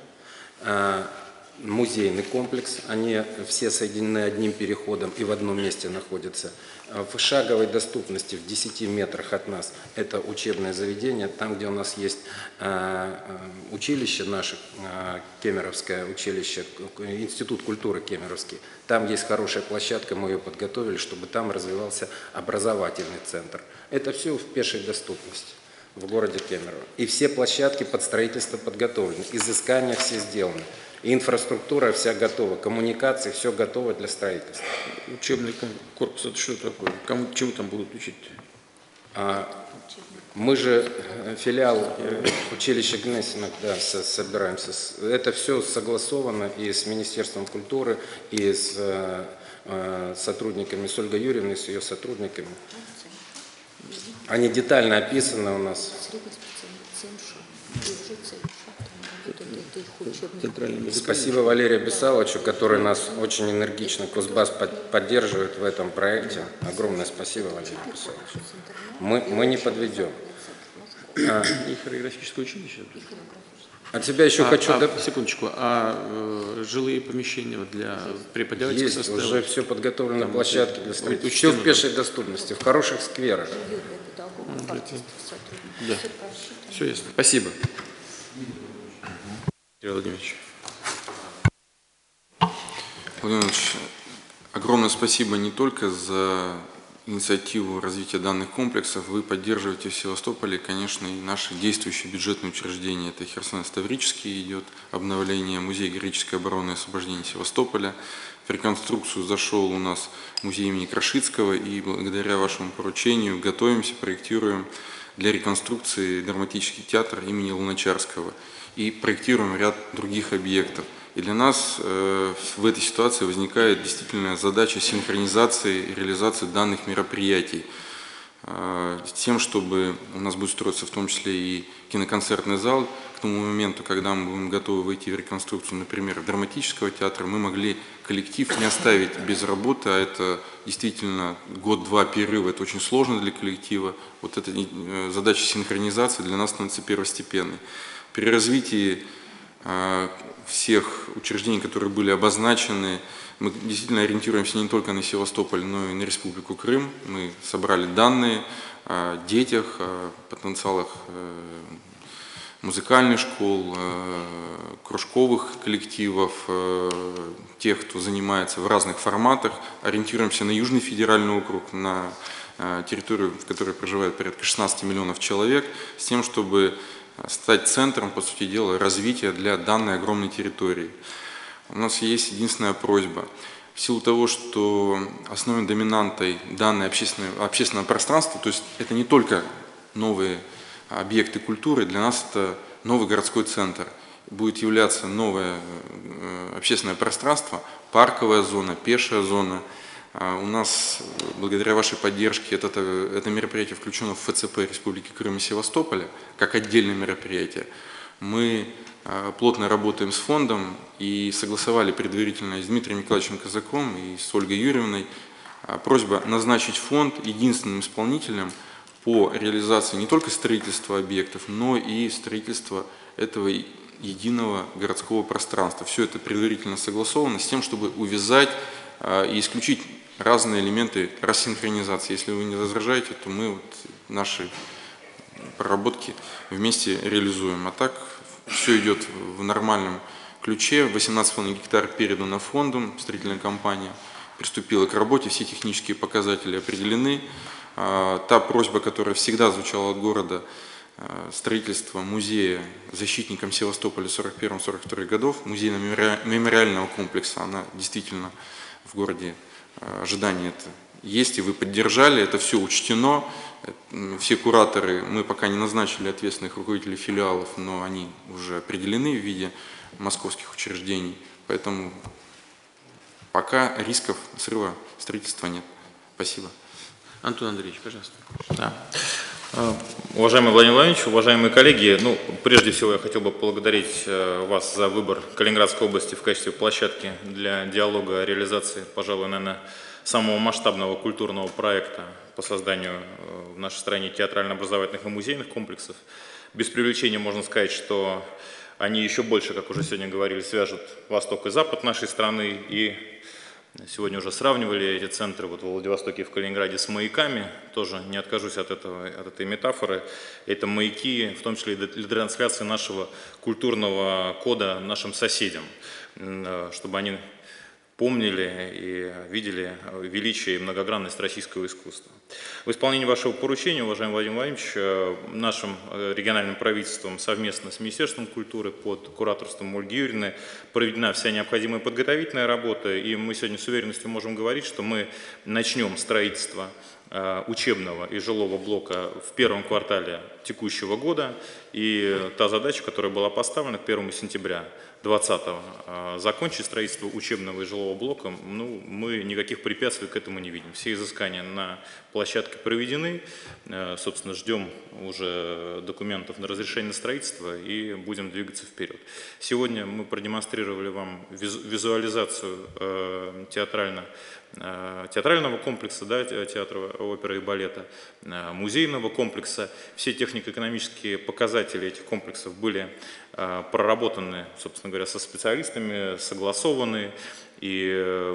S14: музейный комплекс, они все соединены одним переходом и в одном месте находятся. В шаговой доступности в десяти метрах от нас это учебное заведение, там, где у нас есть э, училище наше, э, Кемеровское училище, Институт культуры Кемеровский, там есть хорошая площадка, мы ее подготовили, чтобы там развивался образовательный центр. Это все в пешей доступности в городе Кемерово. И все площадки под строительство подготовлены, изыскания все сделаны. И инфраструктура вся готова, коммуникации, все готово для строительства.
S1: Учебный корпус, это что такое? Кому, чему там будут учить?
S14: А, мы же филиал училища Гнесинок, да, собираемся. Это все согласовано и с Министерством культуры, и с э, сотрудниками, с Ольгой Юрьевной, с ее сотрудниками. Они детально описаны у нас. Спасибо Валерию Бесаловичу, который нас очень энергично, Кузбасс поддерживает в этом проекте. Огромное спасибо, Валерий Бесалович. Мы, мы не подведем.
S1: А, и хореографическое училище.
S14: От тебя еще
S1: а,
S14: хочу...
S1: А, секундочку, а э, жилые помещения для преподавателей
S14: есть,
S1: состава?
S14: Уже все подготовлено, там, площадки для строительства. Все в пешей доступности, в хороших скверах.
S1: Да. Все ясно. Спасибо. Владимирович.
S15: Владимир Ильич, огромное спасибо не только за инициативу развития данных комплексов. Вы поддерживаете в Севастополе, конечно, и наши действующие бюджетные учреждения. Это Херсонес-Таврический, идет обновление музея героической обороны и освобождения Севастополя. В реконструкцию зашел у нас музей имени Крашицкого, и благодаря вашему поручению готовимся, проектируем для реконструкции драматический театр имени Луначарского. И проектируем ряд других объектов. И для нас э, в этой ситуации возникает действительно задача синхронизации и реализации данных мероприятий. Э, тем, чтобы у нас будет строиться в том числе и киноконцертный зал, к тому моменту, когда мы будем готовы войти в реконструкцию, например, драматического театра, мы могли коллектив не оставить без работы, а это действительно год-два перерыва, это очень сложно для коллектива. Вот эта задача синхронизации для нас становится первостепенной. При развитии всех учреждений, которые были обозначены, мы действительно ориентируемся не только на Севастополь, но и на Республику Крым. Мы собрали данные о детях, о потенциалах музыкальных школ, кружковых коллективов, тех, кто занимается в разных форматах. Ориентируемся на Южный федеральный округ, на территорию, в которой проживает порядка шестнадцати миллионов человек, с тем, чтобы стать центром, по сути дела, развития для данной огромной территории. У нас есть единственная просьба. В силу того, что основной доминантой данной общественного, общественного пространства, то есть это не только новые объекты культуры, для нас это новый городской центр. Будет являться новое общественное пространство, парковая зона, пешая зона. У нас, благодаря вашей поддержке, это, это мероприятие включено в ФЦП Республики Крым и Севастополя, как отдельное мероприятие. Мы плотно работаем с фондом и согласовали предварительно с Дмитрием Николаевичем Казаком и с Ольгой Юрьевной просьба назначить фонд единственным исполнителем по реализации не только строительства объектов, но и строительства этого единого городского пространства. Все это предварительно согласовано с тем, чтобы увязать и исключить разные элементы рассинхронизации. Если вы не возражаете, то мы вот наши проработки вместе реализуем. А так все идет в нормальном ключе. восемнадцать целых пять десятых гектар передано фондом, строительная компания приступила к работе, все технические показатели определены. Та просьба, которая всегда звучала от города, строительство музея защитникам Севастополя сорок первого — сорок второго годов, музейно-мемориального комплекса, она действительно в городе ожидание это есть, и вы поддержали, это все учтено. Все кураторы, мы пока не назначили ответственных руководителей филиалов, но они уже определены в виде московских учреждений, поэтому пока рисков срыва строительства нет. Спасибо.
S1: Антон Андреевич, пожалуйста.
S16: Да. Уважаемый Владимир Владимирович, уважаемые коллеги, ну, прежде всего я хотел бы поблагодарить вас за выбор Калининградской области в качестве площадки для диалога о реализации, пожалуй, наверное, самого масштабного культурного проекта по созданию в нашей стране театрально-образовательных и музейных комплексов. Без привлечения можно сказать, что они еще больше, как уже сегодня говорили, свяжут восток и запад нашей страны. И сегодня уже сравнивали эти центры вот, в Владивостоке и в Калининграде с маяками. Тоже не откажусь от, этого, от этой метафоры. Это маяки, в том числе и для трансляции нашего культурного кода нашим соседям, чтобы они помнили и видели величие и многогранность российского искусства. В исполнении вашего поручения, уважаемый Владимир Владимирович, нашим региональным правительством совместно с Министерством культуры под кураторством Ольги Юрьевны проведена вся необходимая подготовительная работа, и мы сегодня с уверенностью можем говорить, что мы начнем строительство учебного и жилого блока в первом квартале текущего года, и та задача, которая была поставлена к первому сентября две тысячи двадцатого, закончить строительство учебного и жилого блока, ну, мы никаких препятствий к этому не видим. Все изыскания на площадке проведены, собственно, ждем уже документов на разрешение строительства и будем двигаться вперед. Сегодня мы продемонстрировали вам визуализацию театрально театрального комплекса, да, театра оперы и балета, музейного комплекса. Все технико-экономические показатели этих комплексов были проработаны, собственно говоря, со специалистами, согласованы, и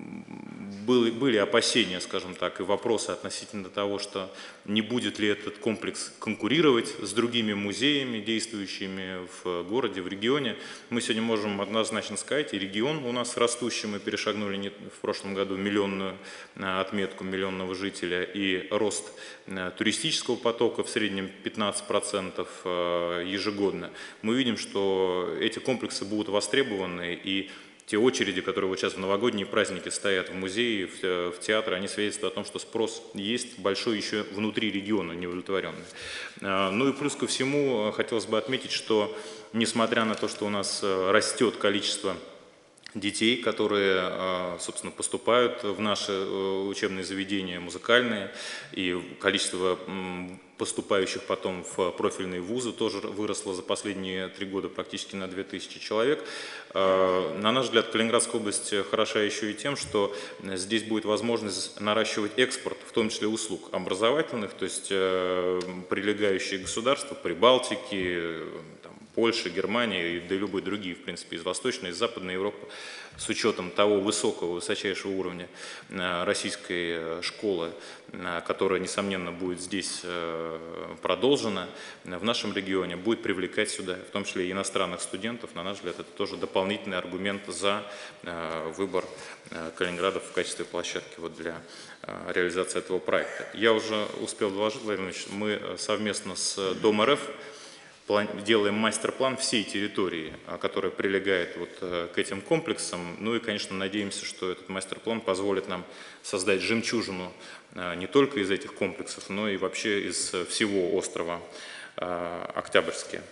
S16: были, были опасения, скажем так, и вопросы относительно того, что не будет ли этот комплекс конкурировать с другими музеями, действующими в городе, в регионе. Мы сегодня можем однозначно сказать, и регион у нас растущий, мы перешагнули не, в прошлом году миллионную отметку миллионного жителя, и рост туристического потока в среднем пятнадцать процентов ежегодно. Мы видим, что эти комплексы будут востребованы, и те очереди, которые вот сейчас в новогодние праздники стоят в музее, в, в театре, они свидетельствуют о том, что спрос есть большой еще внутри региона, неудовлетворенный. Ну и плюс ко всему хотелось бы отметить, что несмотря на то, что у нас растет количество детей, которые, собственно, поступают в наши учебные заведения музыкальные, и количество поступающих потом в профильные вузы тоже выросло за последние три года практически на две тысячи человек. На наш взгляд, Калининградская область хороша еще и тем, что здесь будет возможность наращивать экспорт, в том числе услуг образовательных, то есть прилегающие государства, Прибалтики, там, Польша, Германия и да и любые другие, в принципе, из Восточной, из Западной Европы, с учетом того высокого, высочайшего уровня российской школы, которая, несомненно, будет здесь продолжена в нашем регионе, будет привлекать сюда, в том числе и иностранных студентов. На наш взгляд, это тоже дополнительный аргумент за выбор Калининграда в качестве площадки вот для реализации этого проекта. Я уже успел доложить, Владимир Владимирович, мы совместно с Дом РФ делаем мастер-план всей территории, которая прилегает вот к этим комплексам. Ну и, конечно, надеемся, что этот мастер-план позволит нам создать жемчужину не только из этих комплексов, но и вообще из всего острова Октябрьский.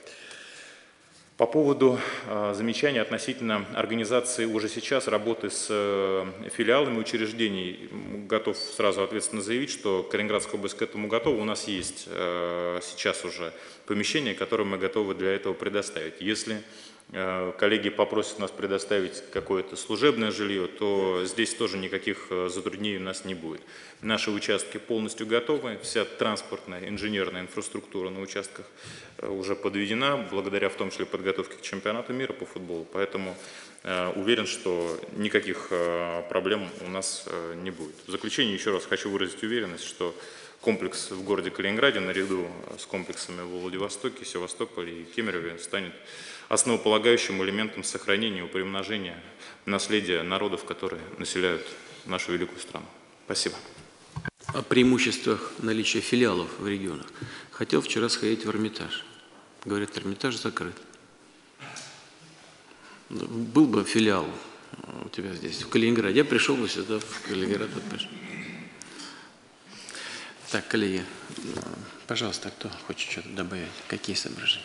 S16: По поводу замечаний относительно организации уже сейчас работы с филиалами учреждений, готов сразу ответственно заявить, что Калининградская область к этому готова. У нас есть сейчас уже помещение, которое мы готовы для этого предоставить. Если коллеги попросят нас предоставить какое-то служебное жилье, то здесь тоже никаких затруднений у нас не будет. Наши участки полностью готовы, вся транспортная, инженерная инфраструктура на участках уже подведена, благодаря в том числе подготовке к чемпионату мира по футболу. Поэтому э, уверен, что никаких э, проблем у нас э, не будет. В заключение еще раз хочу выразить уверенность, что комплекс в городе Калининграде наряду с комплексами в Владивостоке, Севастополе и Кемерове станет основополагающим элементом сохранения и приумножения наследия народов, которые населяют нашу великую страну. Спасибо.
S1: О преимуществах наличия филиалов в регионах. Хотел вчера сходить в Эрмитаж. Говорят, Эрмитаж закрыт. Был бы филиал у тебя здесь, в Калининграде. Я пришел бы сюда, в Калининград. Так, коллеги, пожалуйста, кто хочет что-то добавить? Какие соображения?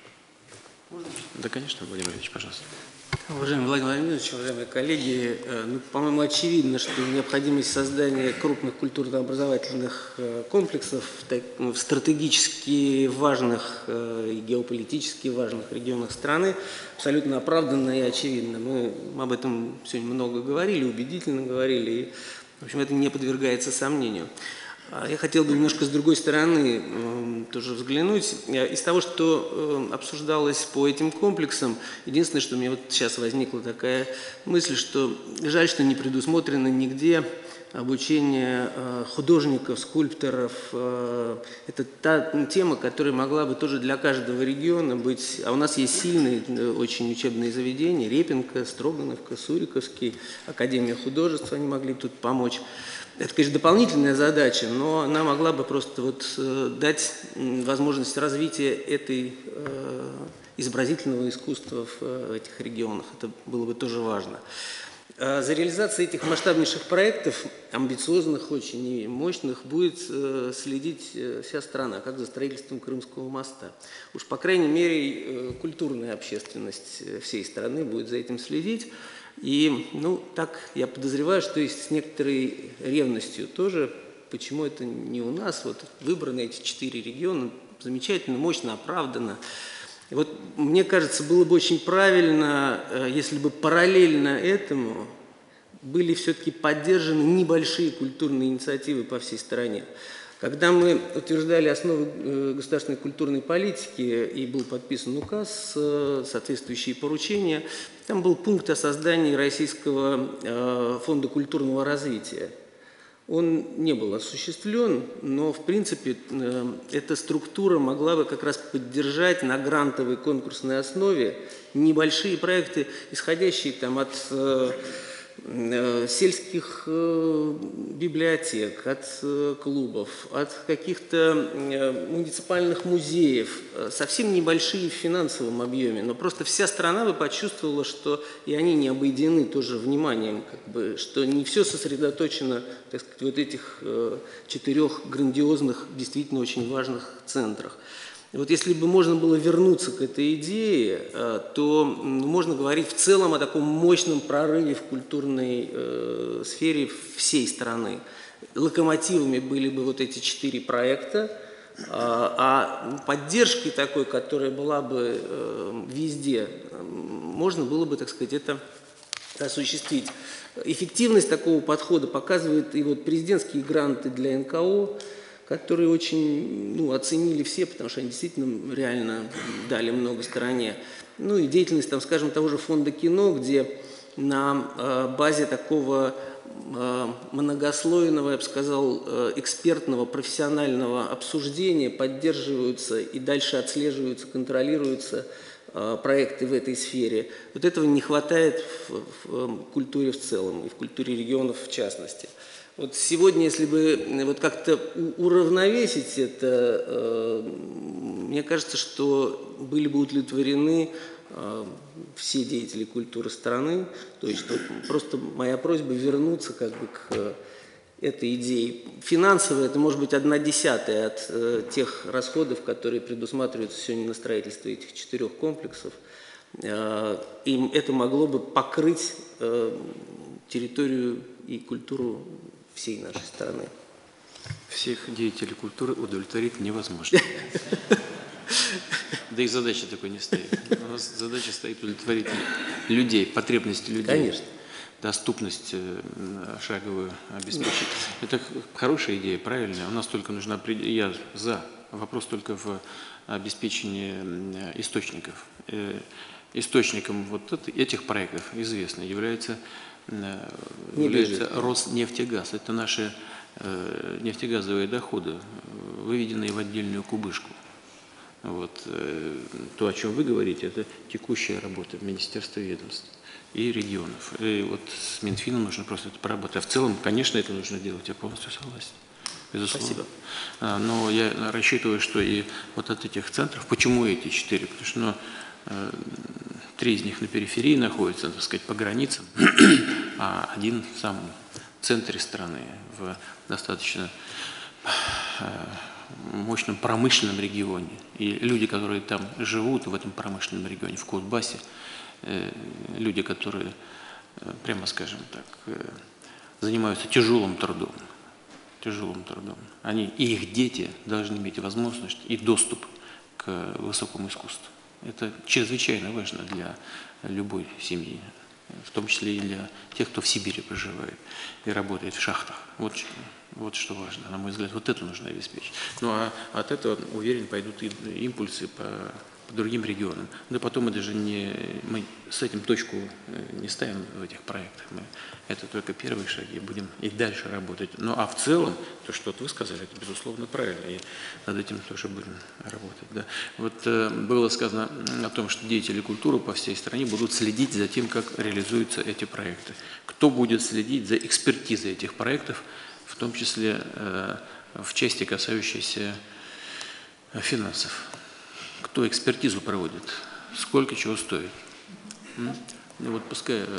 S1: Да, конечно, Владимир Ильич, пожалуйста.
S17: Уважаемый Владимир Владимирович, уважаемые коллеги, ну, по-моему, очевидно, что необходимость создания крупных культурно-образовательных комплексов в стратегически важных и геополитически важных регионах страны абсолютно оправданна и очевидна. Мы об этом сегодня много говорили, убедительно говорили, и, в общем, это не подвергается сомнению. Я хотел бы немножко с другой стороны э, тоже взглянуть. Из того, что э, обсуждалось по этим комплексам, единственное, что у меня вот сейчас возникла такая мысль, что жаль, что не предусмотрено нигде обучение э, художников, скульпторов. Э, это та тема, которая могла бы тоже для каждого региона быть. А у нас есть сильные э, очень учебные заведения: Репинка, Строгановка, Суриковский, Академия художеств, они могли тут помочь. Это, конечно, дополнительная задача, но она могла бы просто вот, э, дать возможность развития этой э, изобразительного искусства в э, этих регионах. Это было бы тоже важно. А за реализацией этих масштабнейших проектов, амбициозных очень и мощных, будет э, следить э, вся страна, как за строительством Крымского моста. Уж, по крайней мере, э, культурная общественность всей страны будет за этим следить. И, ну, так я подозреваю, что и с некоторой ревностью тоже, почему это не у нас, вот выбраны эти четыре региона, замечательно, мощно, оправданно. И вот мне кажется, было бы очень правильно, если бы параллельно этому были все-таки поддержаны небольшие культурные инициативы по всей стране. Когда мы утверждали основы государственной культурной политики и был подписан указ, соответствующие поручения, там был пункт о создании Российского фонда культурного развития. Он не был осуществлен, но в принципе эта структура могла бы как раз поддержать на грантовой конкурсной основе небольшие проекты, исходящие там от сельских библиотек, от клубов, от каких-то муниципальных музеев, совсем небольшие в финансовом объеме, но просто вся страна бы почувствовала, что и они не обойдены тоже вниманием, как бы, что не все сосредоточено, так сказать, в вот этих четырех грандиозных, действительно очень важных центрах. И вот если бы можно было вернуться к этой идее, то можно говорить в целом о таком мощном прорыве в культурной э, сфере всей страны. Локомотивами были бы вот эти четыре проекта, а поддержкой такой, которая была бы э, везде, можно было бы, так сказать, это осуществить. Эффективность такого подхода показывает и вот президентские гранты для эн ка о, которые очень ну, оценили все, потому что они действительно реально дали много стране. Ну и деятельность, там, скажем, того же фонда кино, где на э, базе такого э, многослойного, я бы сказал, э, экспертного, профессионального обсуждения поддерживаются и дальше отслеживаются, контролируются э, проекты в этой сфере. Вот этого не хватает в, в культуре в целом и в культуре регионов в частности. Вот сегодня, если бы вот как-то уравновесить это, э, мне кажется, что были бы удовлетворены э, все деятели культуры страны. То есть вот, просто моя просьба вернуться как бы к этой идее. Финансово это может быть одна десятая от э, тех расходов, которые предусматриваются сегодня на строительство этих четырех комплексов. Э, и это могло бы покрыть э, территорию и культуру всей нашей страны.
S1: Всех деятелей культуры удовлетворить невозможно. Да и задача такой не стоит. У нас задача стоит удовлетворить людей, потребности людей.
S17: Конечно.
S1: Доступность шаговую обеспечить. Это хорошая идея, правильная. У нас только нужно определить, я за, вопрос только в обеспечении источников. Источником вот этих проектов известно является является Роснефтегаз. Это наши э, нефтегазовые доходы, выведенные в отдельную кубышку. Вот, э, то, о чем вы говорите, это текущая работа Министерства ведомств и регионов. И вот с Минфином нужно просто это поработать. А в целом, конечно, это нужно делать, я полностью согласен. Безусловно. Спасибо. А, но я рассчитываю, что и вот от этих центров, почему эти четыре? Потому что ну, э, три из них на периферии находятся, так сказать, по границам, а один в самом центре страны, в достаточно мощном промышленном регионе. И люди, которые там живут, в этом промышленном регионе, в Кузбассе, люди, которые, прямо скажем так, занимаются тяжелым трудом, тяжелым трудом, они и их дети должны иметь возможность и доступ к высокому искусству. Это чрезвычайно важно для любой семьи, в том числе и для тех, кто в Сибири проживает и работает в шахтах. Вот, вот что важно, на мой взгляд, вот это нужно обеспечить. Ну а от этого, уверен, пойдут и импульсы по, по другим регионам. Да потом мы даже не, мы с этим точку не ставим в этих проектах. Мы, это только первые шаги, будем и дальше работать. Ну а в целом, то, что вы сказали, это безусловно правильно, и над этим тоже будем работать. Да. Вот э, было сказано о том, что деятели культуры по всей стране будут следить за тем, как реализуются эти проекты. Кто будет следить за экспертизой этих проектов, в том числе э, в части, касающейся финансов? Кто экспертизу проводит? Сколько чего стоит? М? Ну вот пускай э,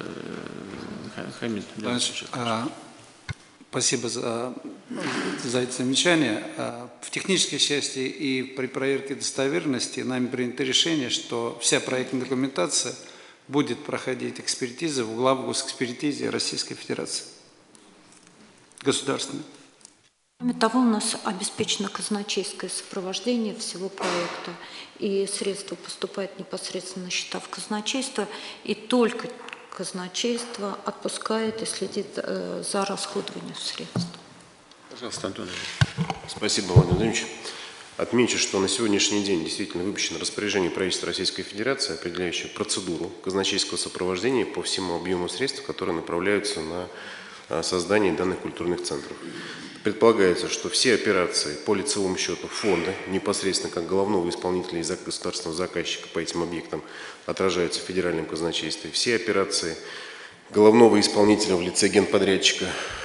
S1: Хамид.
S18: А, спасибо за, за это замечание. В технической части и при проверке достоверности нами принято решение, что вся проектная документация будет проходить экспертизы в главу госэкспертизе Российской Федерации. Государственной.
S2: Кроме того, у нас обеспечено казначейское сопровождение всего проекта, и средства поступают непосредственно на счета в казначейство, и только казначейство отпускает и следит э, за расходованием средств.
S1: Пожалуйста, Антон.
S19: Спасибо, Владимир Владимирович. Отмечу, что на сегодняшний день действительно выпущено распоряжение правительства Российской Федерации, определяющее процедуру казначейского сопровождения по всему объему средств, которые направляются на создание данных культурных центров. Предполагается, что все операции по лицевому счету фонда, непосредственно как главного исполнителя и государственного заказчика по этим объектам, отражаются в федеральном казначействе. Все операции головного исполнителя в лице генподрядчика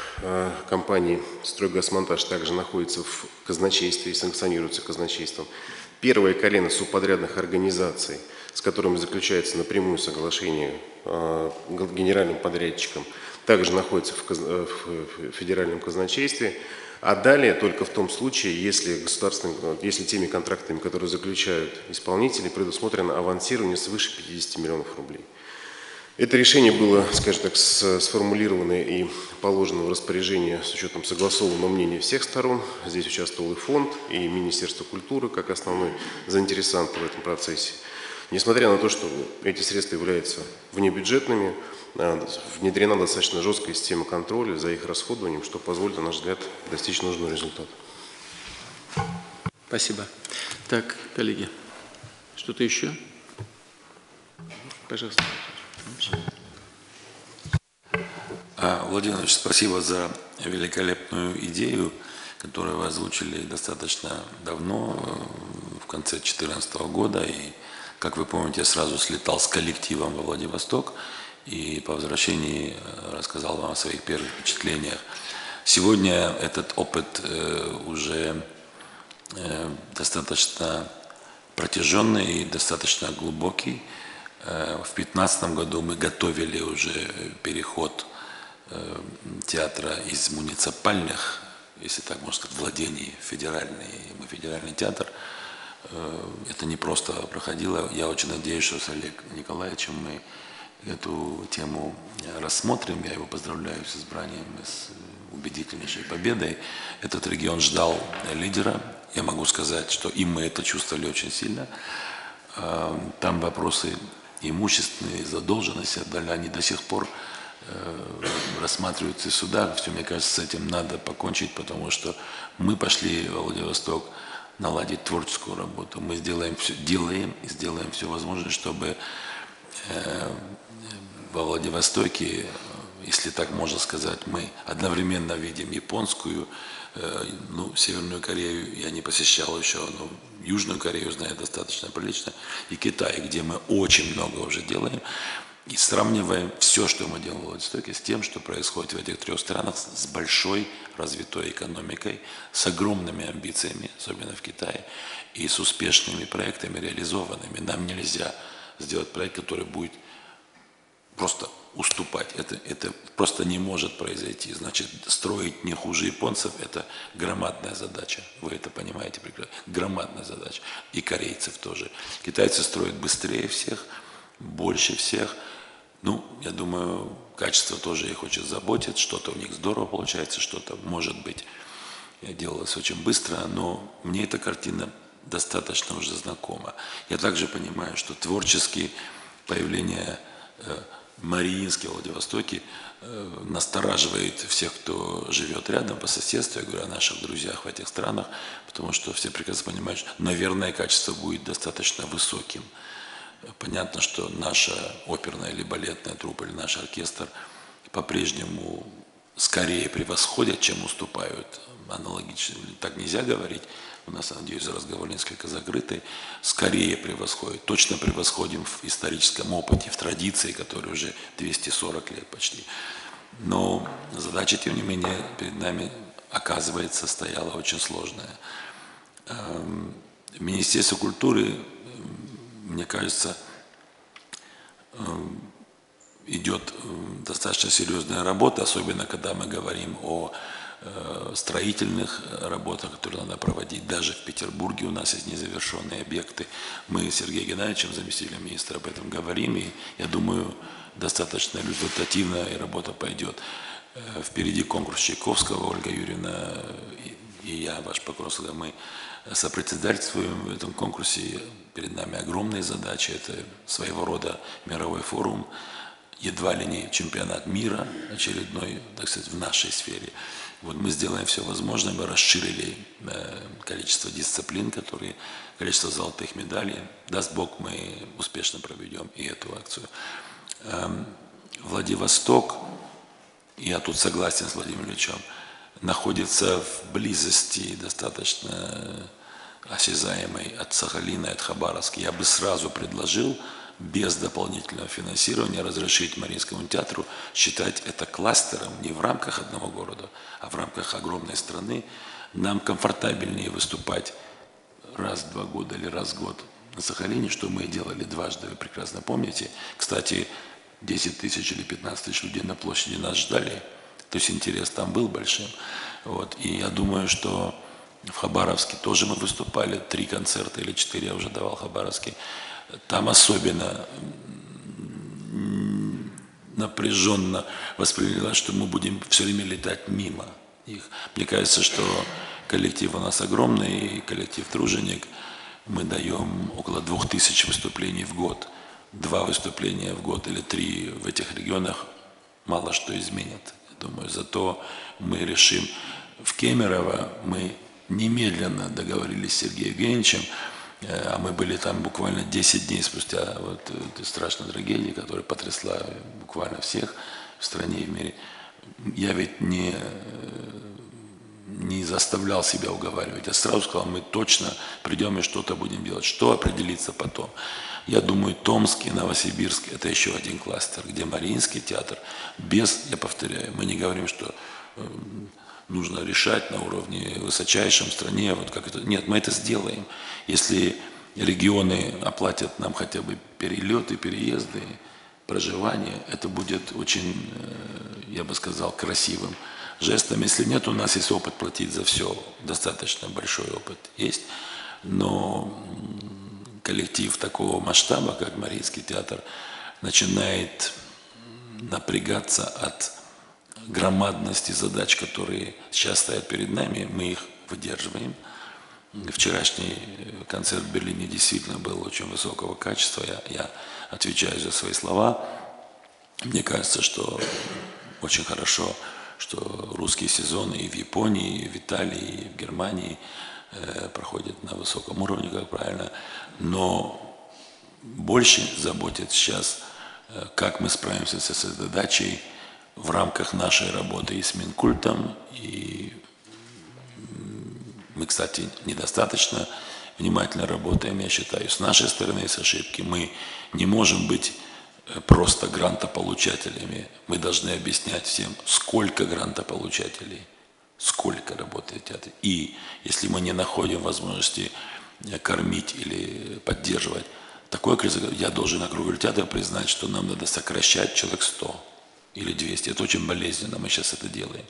S19: компании «Стройгазмонтаж» также находятся в казначействе и санкционируются казначейством. Первое колено субподрядных организаций, с которыми заключается напрямую соглашение генеральным подрядчиком, также находится в федеральном казначействе. А далее только в том случае, если, государственным, если теми контрактами, которые заключают исполнители, предусмотрено авансирование свыше пятидесяти миллионов рублей. Это решение было, скажем так, сформулировано и положено в распоряжение с учетом согласованного мнения всех сторон. Здесь участвовал и фонд, и Министерство культуры как основной заинтересант в этом процессе. Несмотря на то, что эти средства являются внебюджетными, внедрена достаточно жесткая система контроля за их расходованием, что позволит, на наш взгляд, достичь нужного результата.
S1: Спасибо. Так, коллеги, что-то еще? Пожалуйста.
S20: Владимир Ильич, спасибо за великолепную идею, которую вы озвучили достаточно давно, в конце две тысячи четырнадцатого года. И, как вы помните, я сразу слетал с коллективом во Владивосток и по возвращении рассказал вам о своих первых впечатлениях. Сегодня этот опыт уже достаточно протяженный и достаточно глубокий. В две тысячи пятнадцатом году мы готовили уже переход театра из муниципальных, если так можно сказать, владений в федеральный, мы федеральный театр. Это не просто проходило. Я очень надеюсь, что с Олегом Николаевичем мы эту тему рассмотрим. Я его поздравляю с избранием, с убедительнейшей победой. Этот регион ждал лидера. Я могу сказать, что и мы это чувствовали очень сильно. Там вопросы имущественные, задолженности, они до сих пор рассматриваются в судах. Все, мне кажется, с этим надо покончить, потому что мы пошли в Владивосток наладить творческую работу. Мы сделаем все, делаем и сделаем все возможное, чтобы во Владивостоке, если так можно сказать, мы одновременно видим японскую, ну, Северную Корею я не посещал еще, но Южную Корею знаю достаточно прилично, и Китай, где мы очень много уже делаем, и сравниваем все, что мы делаем в Владивостоке, с тем, что происходит в этих трех странах с большой развитой экономикой, с огромными амбициями, особенно в Китае, и с успешными проектами реализованными. Нам нельзя сделать проект, который будет просто уступать. Это, это просто не может произойти. Значит, строить не хуже японцев – это громадная задача. Вы это понимаете прекрасно. Громадная задача. И корейцев тоже. Китайцы строят быстрее всех, больше всех. Ну, я думаю, качество тоже их очень заботит. Что-то у них здорово получается, что-то, может быть, делалось очень быстро. Но мне эта картина достаточно уже знакома. Я также понимаю, что творческие появления Мариинске, Владивостоке настораживает всех, кто живет рядом по соседству. Я говорю о наших друзьях в этих странах, потому что все прекрасно понимают, что, наверное, качество будет достаточно высоким. Понятно, что наша оперная или балетная труппа, или наш оркестр по-прежнему скорее превосходят, чем уступают. Аналогично, так нельзя говорить. У нас, надеюсь, разговор несколько закрытый, скорее превосходит, точно превосходим в историческом опыте, в традиции, которые уже двести сорок лет почти. Но задача, тем не менее, перед нами, оказывается, стояла очень сложная. В Министерстве культуры, мне кажется, идет достаточно серьезная работа, особенно когда мы говорим о строительных работах, которые надо проводить. Даже в Петербурге у нас есть незавершенные объекты. Мы с Сергеем Геннадьевичем, заместителем министра, об этом говорим, и я думаю, достаточно результативно и работа пойдет. Впереди конкурс Чайковского, Ольга Юрьевна и я, ваш покровский, мы сопредседательствуем в этом конкурсе. Перед нами огромные задачи. Это своего рода мировой форум, едва ли не чемпионат мира очередной, так сказать, в нашей сфере. Вот мы сделаем все возможное, мы расширили э, количество дисциплин, которые, количество золотых медалей. Даст Бог, мы успешно проведем и эту акцию. Эм, Владивосток, я тут согласен с Владимиром Ильичем, находится в близости достаточно осязаемой от Сахалина, от Хабаровска. Я бы сразу предложил без дополнительного финансирования разрешить Мариинскому театру считать это кластером не в рамках одного города, а в рамках огромной страны. Нам комфортабельнее выступать раз в два года или раз в год на Сахалине, что мы делали дважды, вы прекрасно помните. Кстати, десять тысяч или пятнадцать тысяч людей на площади нас ждали То есть интерес там был большим. Вот. И я думаю, что в Хабаровске тоже мы выступали, три концерта или четыре я уже давал в Хабаровске. Там особенно напряженно воспринималось, что мы будем все время летать мимо их. Мне кажется, что коллектив у нас огромный, коллектив «Труженик». Мы даем около двух тысяч выступлений в год. Два выступления в год или три в этих регионах мало что изменит. Я думаю, зато мы решим. В Кемерово мы немедленно договорились с Сергеем Евгеньевичем, а мы были там буквально десять дней спустя вот этой страшной трагедии, которая потрясла буквально всех в стране и в мире. Я ведь не, не заставлял себя уговаривать. Я сразу сказал, мы точно придем и что-то будем делать. Что определится потом? Я думаю, Томск и Новосибирск – это еще один кластер, где Мариинский театр без, я повторяю, мы не говорим, что нужно решать на уровне высочайшем в стране, вот как это. Нет, мы это сделаем. Если регионы оплатят нам хотя бы перелеты, переезды, проживание, это будет очень, я бы сказал, красивым жестом. Если нет, у нас есть опыт платить за все, достаточно большой опыт есть, но коллектив такого масштаба, как Мариинский театр, начинает напрягаться от громадности задач, которые сейчас стоят перед нами, мы их выдерживаем. Вчерашний концерт в Берлине действительно был очень высокого качества, я, я отвечаю за свои слова. Мне кажется, что очень хорошо, что русские сезоны и в Японии, и в Италии, и в Германии э, проходят на высоком уровне, как правильно, но больше заботит сейчас, э, как мы справимся с этой задачей в рамках нашей работы и с Минкультом, и мы, кстати, недостаточно внимательно работаем, я считаю, с нашей стороны, с ошибки. Мы не можем быть просто грантополучателями. Мы должны объяснять всем, сколько грантополучателей, сколько работает театр. И если мы не находим возможности кормить или поддерживать такое количество, я должен на круглый театр признать, что нам надо сокращать человек сто. Или двести. Это очень болезненно, мы сейчас это делаем.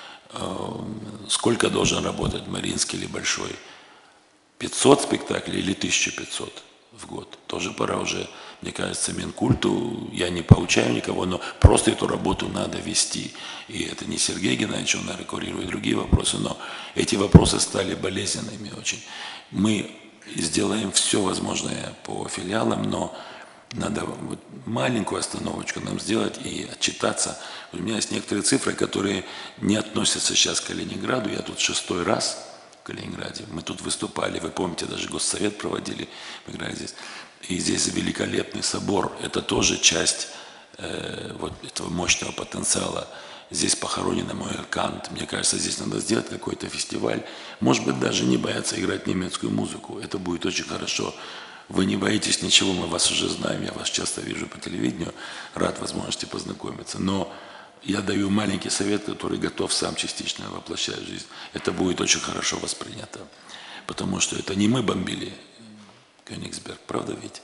S20: Сколько должен работать Мариинский или Большой? пятьсот спектаклей или тысяча пятьсот в год? Тоже пора уже, мне кажется, Минкульту, я не поучаю никого, но просто эту работу надо вести. И это не Сергей Геннадьевич, он, наверное, курирует другие вопросы, но эти вопросы стали болезненными очень. Мы сделаем все возможное по филиалам, но надо вот маленькую остановочку нам сделать и отчитаться. У меня есть некоторые цифры, которые не относятся сейчас к Калининграду. Я тут шестой раз в Калининграде. Мы тут выступали, вы помните, даже Госсовет проводили, мы играли здесь. И здесь великолепный собор. Это тоже часть э, вот этого мощного потенциала. Здесь похоронен Иммануэль Кант. Мне кажется, здесь надо сделать какой-то фестиваль. Может быть, даже не бояться играть немецкую музыку. Это будет очень хорошо. Вы не боитесь ничего, мы вас уже знаем, я вас часто вижу по телевидению, рад возможности познакомиться. Но я даю маленький совет, который готов сам частично воплощать в жизнь. Это будет очень хорошо воспринято. Потому что это не мы бомбили Кёнигсберг, правда ведь?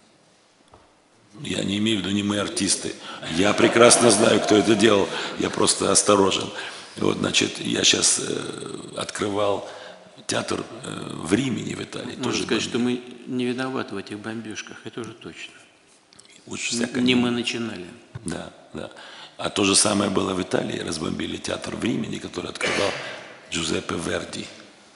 S20: Я не имею в виду, не мы артисты. Я прекрасно знаю, кто это делал, я просто осторожен. Вот, значит, я сейчас э, открывал театр э, в Риме, в Италии.
S1: Можно
S20: тоже
S1: сказать,
S20: бомбили.
S1: что мы не виноваты в этих бомбежках, это уже точно.
S20: Уж
S1: Не, не мы начинали.
S20: Да, да. А то же самое было в Италии. Разбомбили театр в Риме, который открывал Джузеппе Верди.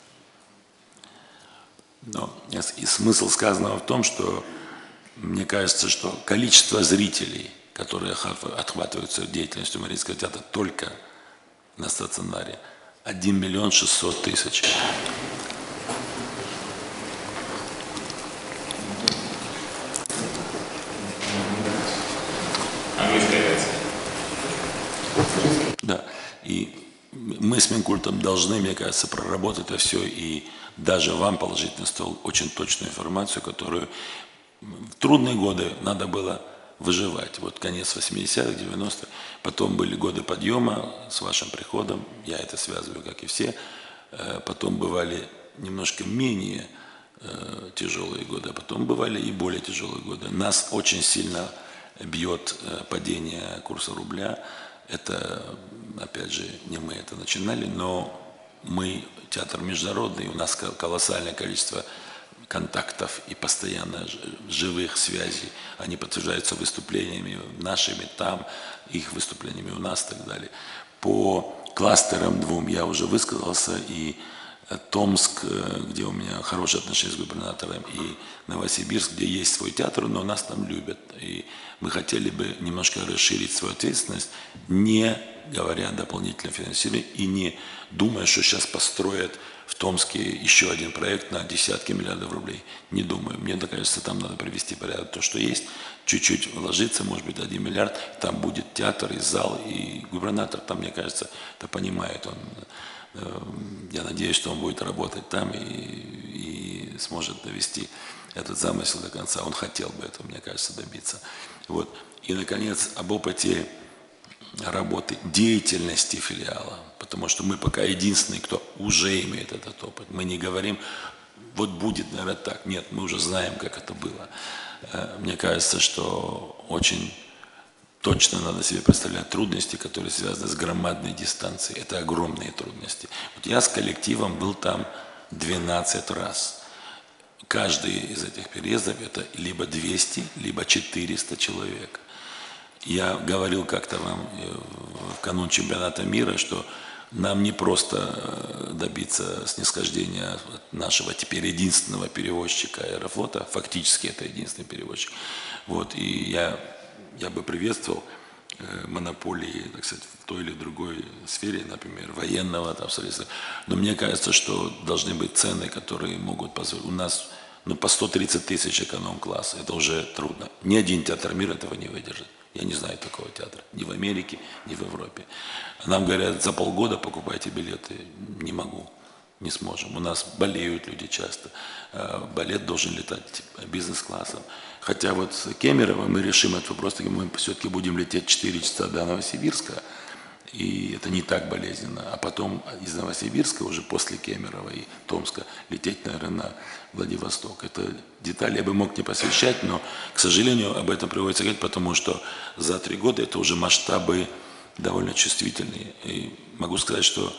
S20: Но и смысл сказанного в том, что мне кажется, что количество зрителей, которые охватываются деятельностью Мариинского театра только на стационаре, один миллион шестьсот тысяч. Да, и мы с Минкультом должны, мне кажется, проработать это все и даже вам положить на стол очень точную информацию, которую в трудные годы надо было выживать. Вот конец восьмидесятых, девяностых, потом были годы подъема с вашим приходом, я это связываю, как и все, потом бывали немножко менее тяжелые годы, а потом бывали и более тяжелые годы. Нас очень сильно бьет падение курса рубля. Это опять же, не мы это начинали, но мы театр международный, у нас колоссальное количество контактов и постоянно живых связей. Они подтверждаются выступлениями нашими там, их выступлениями у нас и так далее. По кластерам двум я уже высказался, и Томск, где у меня хорошие отношения с губернатором, и Новосибирск, где есть свой театр, но нас там любят. И мы хотели бы немножко расширить свою ответственность, не говоря о дополнительном финансировании и не думая, что сейчас построят в Томске еще один проект на десятки миллиардов рублей. Не думаю. Мне кажется, там надо привести порядок то, что есть, чуть-чуть вложиться, может быть, один миллиард, там будет театр и зал, и губернатор там, мне кажется, это понимает. Он, я надеюсь, что он будет работать там и, и сможет довести этот замысел до конца. Он хотел бы этого, мне кажется, добиться. Вот. И, наконец, об опыте работы, деятельности филиала. Потому что мы пока единственные, кто уже имеет этот опыт. Мы не говорим, вот будет, наверное, так. Нет, мы уже знаем, как это было. Мне кажется, что очень точно надо себе представлять трудности, которые связаны с громадной дистанцией. Это огромные трудности. Вот я с коллективом был там двенадцать раз. Каждый из этих переездов это либо двести, либо четыреста человек. Я говорил как-то вам в канун чемпионата мира, что нам не просто добиться снисхождения от нашего теперь единственного перевозчика Аэрофлота, фактически это единственный перевозчик. Вот, и я, я бы приветствовал монополии, так сказать, в той или другой сфере, например, военного там, средства. Но мне кажется, что должны быть цены, которые могут позволить. У нас ну, по сто тридцать тысяч эконом-класса, это уже трудно. Ни один театр мира этого не выдержит. Я не знаю такого театра. Ни в Америке, ни в Европе. Нам говорят, за полгода покупайте билеты. Не могу, не сможем. У нас болеют люди часто. Балет должен летать бизнес-классом. Хотя вот с Кемерово мы решим этот вопрос, мы все-таки будем лететь четыре часа до Новосибирска. И это не так болезненно. А потом из Новосибирска, уже после Кемерово и Томска, лететь, наверное, на Владивосток. Это детали я бы мог не посвящать, но, к сожалению, об этом приходится говорить, потому что за три года это уже масштабы довольно чувствительные. И могу сказать, что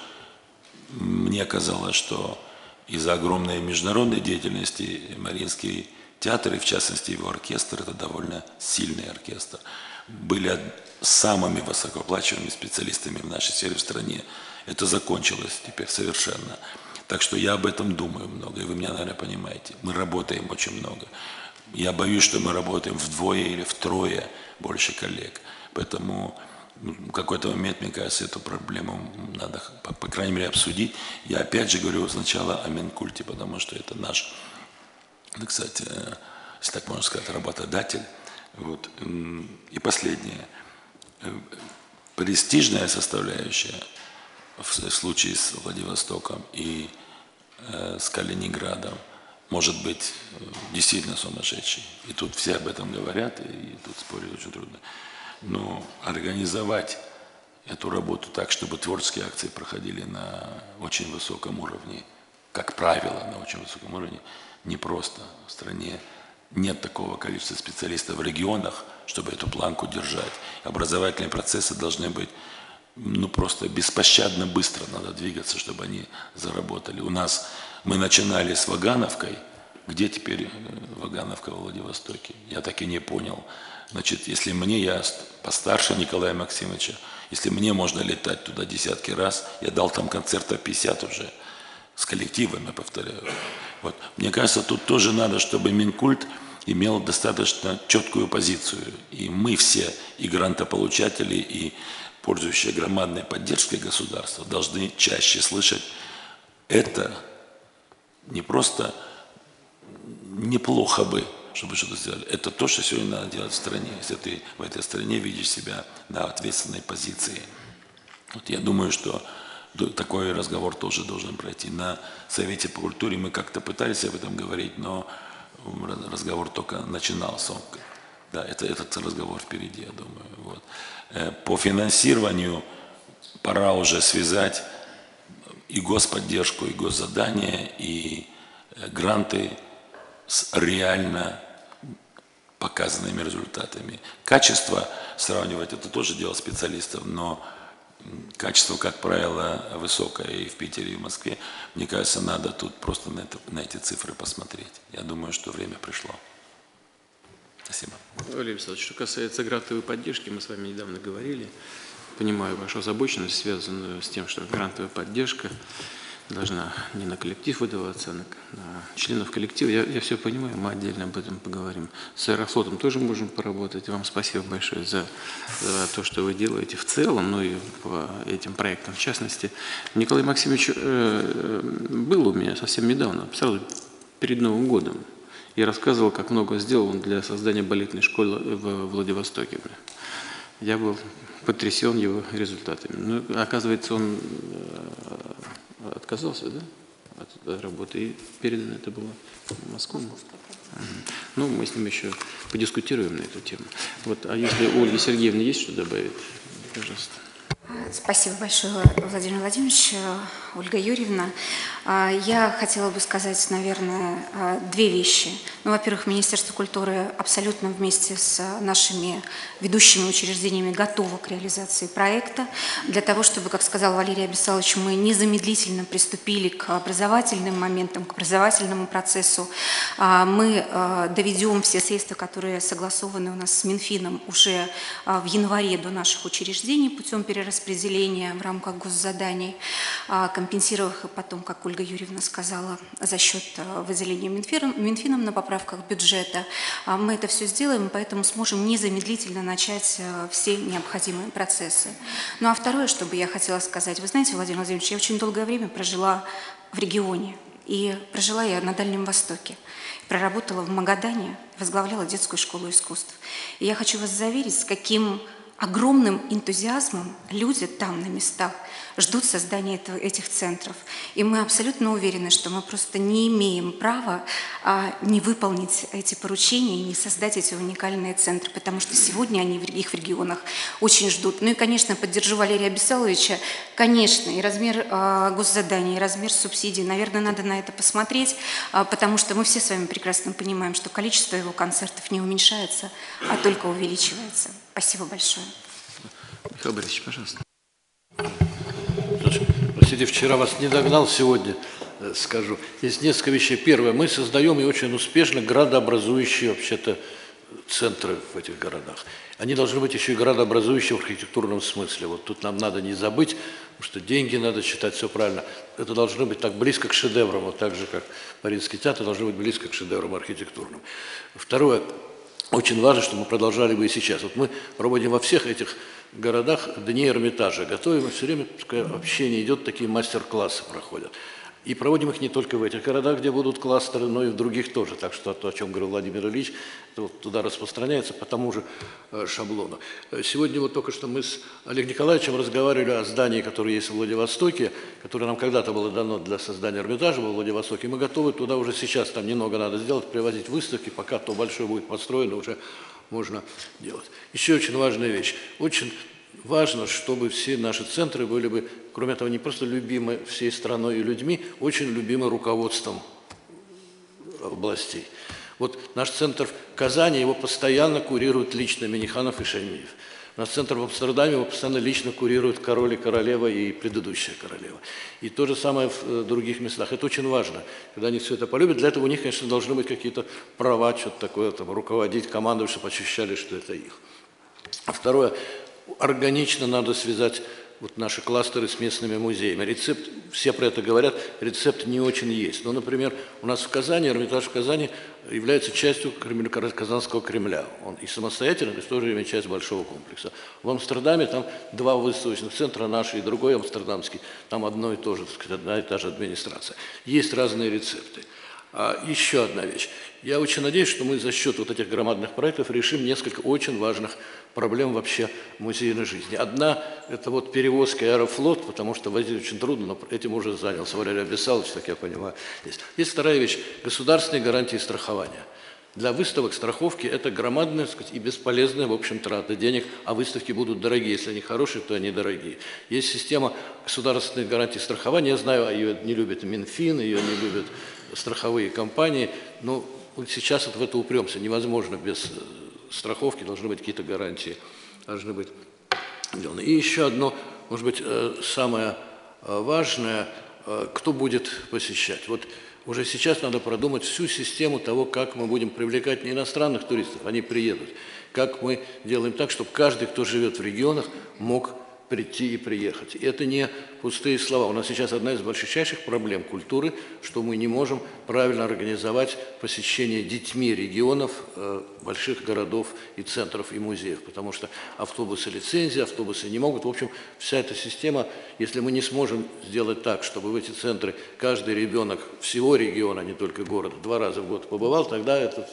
S20: мне казалось, что из-за огромной международной деятельности Мариинский театр, и в частности его оркестр, это довольно сильный оркестр. Были самыми высокооплачиваемыми специалистами в нашей сфере в стране. Это закончилось теперь совершенно. Так что я об этом думаю много, и вы меня, наверное, понимаете. Мы работаем очень много. Я боюсь, что мы работаем вдвое или втрое больше коллег. Поэтому в какой-то момент, мне кажется, эту проблему надо, по, по крайней мере, обсудить. Я опять же говорю сначала о Минкульте, потому что это наш, кстати, если так можно сказать, работодатель. Вот. И последнее. Престижная составляющая в случае с Владивостоком и э, с Калининградом может быть действительно сумасшедшей. И тут все об этом говорят, и тут спорить очень трудно. Но организовать эту работу так, чтобы творческие акции проходили на очень высоком уровне, как правило, на очень высоком уровне, непросто. В стране нет такого количества специалистов в регионах, чтобы эту планку держать. Образовательные процессы должны быть ну, просто беспощадно быстро, надо двигаться, чтобы они заработали. У нас мы начинали с Вагановкой. Где теперь Вагановка во Владивостоке? Я так и не понял. Значит, если мне, я постарше Николая Максимовича, если мне можно летать туда десятки раз, я дал там концертов пятьдесят уже, с коллективами, повторяю. Вот. Мне кажется, тут тоже надо, чтобы Минкульт имел достаточно четкую позицию. И мы все, и грантополучатели, и пользующие громадной поддержкой государства, должны чаще слышать, это не просто неплохо бы, чтобы что-то сделали. Это то, что сегодня надо делать в стране. Если ты в этой стране видишь себя на ответственной позиции. Вот я думаю, что такой разговор тоже должен пройти. На Совете по культуре мы как-то пытались об этом говорить, но разговор только начинался. Да, это, этот разговор впереди, я думаю. Вот. По финансированию пора уже связать и господдержку, и госзадания, и гранты с реально показанными результатами. Качество сравнивать – это тоже дело специалистов, но качество, как правило, высокое и в Питере, и в Москве. Мне кажется, надо тут просто на, это, на эти цифры посмотреть. Я думаю, что время пришло. Спасибо.
S1: Валерий Александрович, что касается грантовой поддержки, мы с вами недавно говорили. Понимаю вашу озабоченность, связанную с тем, что грантовая поддержка должна не на коллектив выдаваться, а на, на членов коллектива. Я, я все понимаю, мы отдельно об этом поговорим. С Аэрофлотом тоже можем поработать. Вам спасибо большое за, за то, что вы делаете в целом, ну и по этим проектам в частности. Николай Максимович э, был у меня совсем недавно, сразу перед Новым годом, и рассказывал, как много сделал он для создания балетной школы в Владивостоке. Я был потрясен его результатами. Ну, оказывается, он отказался, да, от работы, и передано это было в Москву. Ну, мы с ним еще подискутируем на эту тему. Вот, а если у Ольги Сергеевны есть что добавить, пожалуйста.
S21: Спасибо большое, Владимир Владимирович, Ольга Юрьевна. Я хотела бы сказать, наверное, две вещи. Ну, во-первых, Министерство культуры абсолютно вместе с нашими ведущими учреждениями готово к реализации проекта для того, чтобы, как сказал Валерий Абисалович, мы незамедлительно приступили к образовательным моментам, к образовательному процессу. Мы доведем все средства, которые согласованы у нас с Минфином уже в январе до наших учреждений путем перераспределения в рамках госзаданий, компенсировав их потом, как Ольга Юрьевна сказала, за счет выделения Минфином, Минфином на поправках бюджета. Мы это все сделаем, поэтому сможем незамедлительно начать все необходимые процессы. Ну а второе, что бы я хотела сказать, вы знаете, Владимир Владимирович, я очень долгое время прожила в регионе, и прожила я на Дальнем Востоке. Проработала в Магадане, возглавляла детскую школу искусств. И я хочу вас заверить, с каким огромным энтузиазмом люди там на местах ждут создания этого, этих центров. И мы абсолютно уверены, что мы просто не имеем права а, не выполнить эти поручения и не создать эти уникальные центры, потому что сегодня они в, их в регионах очень ждут. Ну и, конечно, поддержу Валерия Абисаловича. Конечно, и размер а, госзаданий, и размер субсидий, наверное, надо на это посмотреть, а, потому что мы все с вами прекрасно понимаем, что количество его концертов не уменьшается, а только увеличивается. Спасибо большое.
S1: Михаил Борисович, пожалуйста.
S22: Простите, вчера вас не догнал, сегодня скажу. Есть несколько вещей. Первое, мы создаем и очень успешно градообразующие вообще-то центры в этих городах. Они должны быть еще и градообразующие в архитектурном смысле. Вот тут нам надо не забыть, потому что деньги надо считать, все правильно. Это должно быть так близко к шедеврам, вот так же, как Мариинский театр должно быть близко к шедеврам архитектурным. Второе, очень важно, что мы продолжали бы и сейчас. Вот мы проводим во всех этих городах дни Эрмитажа, готовим, и все время такое общение идет, такие мастер-классы проходят. И проводим их не только в этих городах, где будут кластеры, но и в других тоже. Так что то, о чем говорил Владимир Ильич, это вот туда распространяется по тому же э, шаблону. Сегодня вот только что мы с Олегом Николаевичем разговаривали о здании, которое есть в Владивостоке, которое нам когда-то было дано для создания Эрмитажа во Владивостоке. Мы готовы туда уже сейчас, там немного надо сделать, привозить выставки, пока то большое будет построено, уже можно делать. Еще очень важная вещь. Очень важно, чтобы все наши центры были бы, кроме этого, не просто любимы всей страной и людьми, очень любимы руководством областей. Вот наш центр в Казани, его постоянно курируют лично Миниханов и Шаймиев. Наш центр в Амстердаме его постоянно лично курируют король и королева и предыдущая королева. И то же самое в других местах. Это очень важно, когда они все это полюбят. Для этого у них, конечно, должны быть какие-то права, что-то такое, там, руководить, командовать, чтобы ощущали, что это их. А второе, органично надо связать вот наши кластеры с местными музеями. Рецепт, все про это говорят, рецепт не очень есть. Но, например, у нас в Казани, Эрмитаж в Казани является частью Кремля, Казанского Кремля. Он и самостоятельно, и в то же время часть большого комплекса. В Амстердаме там два выставочных центра, наш и другой амстердамский. Там одно и то же, так сказать, одна и та же администрация. Есть разные рецепты. А еще одна вещь. Я очень надеюсь, что мы за счет вот этих громадных проектов решим несколько очень важных проблем вообще музейной жизни. Одна – это вот перевозка Аэрофлот, потому что возить очень трудно, но этим уже занялся Валерий Абисалович, так я понимаю. Есть, есть вторая вещь – государственные гарантии страхования. Для выставок страховки это громадная, так сказать, и бесполезная, в общем, трата денег, а выставки будут дорогие. Если они хорошие, то они дорогие. Есть система государственных гарантий страхования. Я знаю, ее не любит Минфин, ее не любят страховые компании, но сейчас вот в это упремся. Невозможно без страховки, должны быть какие-то гарантии, должны быть сделаны. И еще одно может быть, самое важное, кто будет посещать. Вот уже сейчас надо продумать всю систему того, как мы будем привлекать не иностранных туристов, они приедут, как мы делаем так, чтобы каждый, кто живет в регионах, мог прийти и приехать. И это не пустые слова. У нас сейчас одна из больших проблем культуры, что мы не можем правильно организовать посещение детьми регионов, э, больших городов и центров и музеев, потому что автобусы лицензии, автобусы не могут. В общем, вся эта система, если мы не сможем сделать так, чтобы в эти центры каждый ребенок всего региона, а не только города, два раза в год побывал, тогда это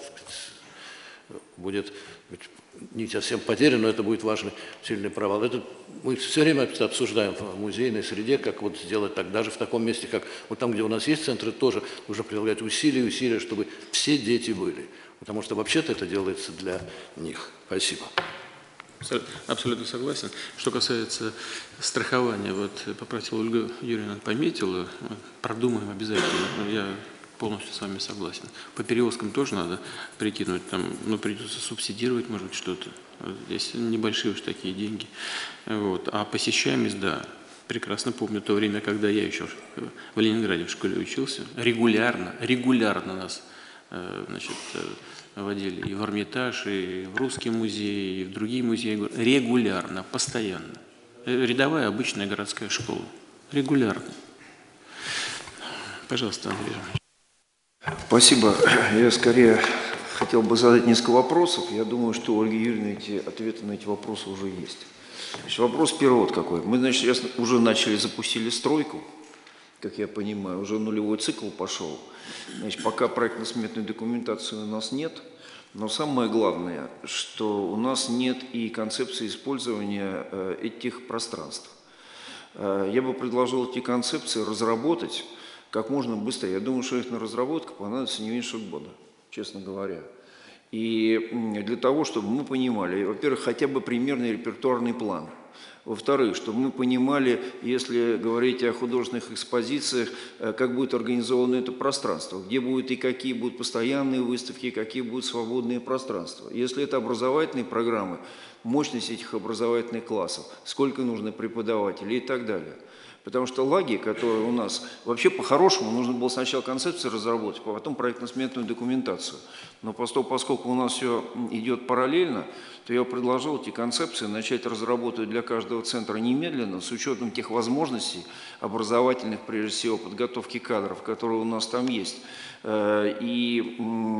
S22: будет не совсем потерян, но это будет важный, сильный провал. Это мы все время это обсуждаем в музейной среде, как вот сделать так, даже в таком месте, как вот там, где у нас есть центры, тоже нужно прилагать усилия, усилия, чтобы все дети были. Потому что вообще-то это делается для них. Спасибо.
S1: Абсолютно согласен. Что касается страхования, вот попросил Ольга Юрьевна, пометила, продумаем обязательно. Я полностью с вами согласен. По перевозкам тоже надо прикинуть, там, ну, придется субсидировать, может быть, что-то. Здесь небольшие уж такие деньги. Вот. А посещаемость, да, прекрасно помню то время, когда я еще в Ленинграде в школе учился. Регулярно, регулярно нас, значит, водили и в Эрмитаж, и в Русский музей, и в другие музеи. Регулярно, постоянно. Рядовая обычная городская школа. Регулярно. Пожалуйста, Андрей Иванович.
S3: Спасибо. Я скорее хотел бы задать несколько вопросов. Я думаю, что у Ольги Юрьевны эти ответы на эти вопросы уже есть. Значит, вопрос первый вот какой. Мы, значит, сейчас уже начали, запустили стройку, как я понимаю, уже нулевой цикл пошел. Значит, пока проектно-сметной документации у нас нет, но самое главное, что у нас нет и концепции использования э, этих пространств. Э, я бы предложил эти концепции разработать как можно быстрее. Я думаю, что их на разработку понадобится не меньше года, честно говоря. И для того, чтобы мы понимали, во-первых, хотя бы примерный репертуарный план. Во-вторых, чтобы мы понимали, если говорить о художественных экспозициях, как будет организовано это пространство, где будут и какие будут постоянные выставки, какие будут свободные пространства. Если это образовательные программы, мощность этих образовательных классов, сколько нужно преподавателей и так далее. Потому что лаги, которые у нас, вообще по-хорошему нужно было сначала концепцию разработать, а потом проектно-сметную документацию. Но поскольку у нас все идет параллельно, то я предложил эти концепции начать разрабатывать для каждого центра немедленно, с учетом тех возможностей образовательных, прежде всего, подготовки кадров, которые у нас там есть. И